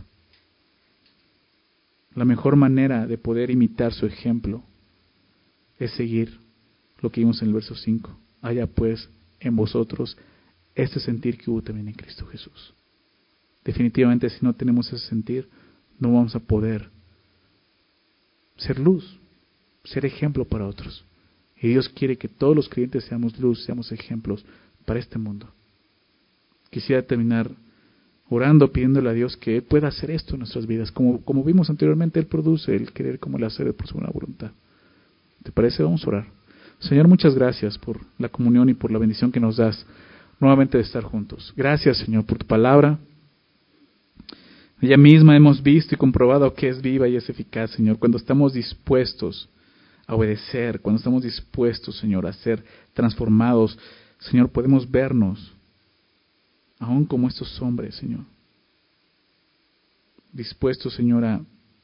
La mejor manera de poder imitar su ejemplo es seguir lo que vimos en el verso cinco. Haya pues en vosotros este sentir que hubo también en Cristo Jesús. Definitivamente, si no tenemos ese sentir, no vamos a poder ser luz, ser ejemplo para otros. Y Dios quiere que todos los creyentes seamos luz, seamos ejemplos para este mundo. Quisiera terminar orando, pidiéndole a Dios que Él pueda hacer esto en nuestras vidas. Como, como vimos anteriormente, Él produce el querer como el hacer por su buena voluntad. ¿Te parece? Vamos a orar. Señor, muchas gracias por la comunión y por la bendición que nos das nuevamente de estar juntos. Gracias, Señor, por tu palabra. Ella misma hemos visto y comprobado que es viva y es eficaz, Señor, cuando estamos dispuestos a obedecer, cuando estamos dispuestos, Señor, a ser transformados. Señor, podemos vernos aún como estos hombres, Señor, dispuestos, Señor, a,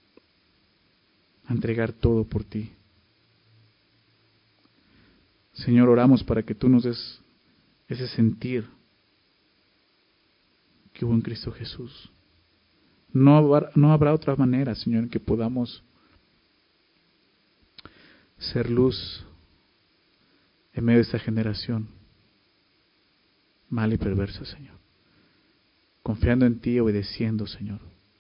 a entregar todo por ti. Señor, oramos para que tú nos des ese sentir que hubo en Cristo Jesús. No habrá, no habrá otra manera, Señor, en que podamos ser luz en medio de esta generación mala y perversa, Señor. Confiando en ti, obedeciendo, Señor,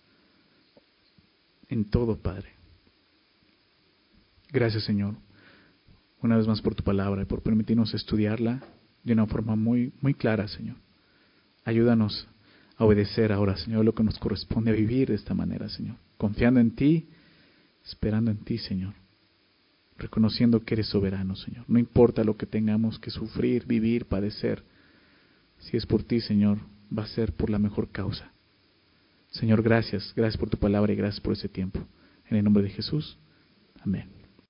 en todo, Padre. Gracias, Señor, una vez más por tu palabra y por permitirnos estudiarla de una forma muy, muy clara, Señor. Ayúdanos a obedecer ahora, Señor, lo que nos corresponde a vivir de esta manera, Señor. Confiando en ti, esperando en ti, Señor. Reconociendo que eres soberano, Señor. No importa lo que tengamos que sufrir, vivir, padecer. Si es por ti, Señor, va a ser por la mejor causa. Señor, gracias. Gracias por tu palabra y gracias por ese tiempo. En el nombre de Jesús. Amén.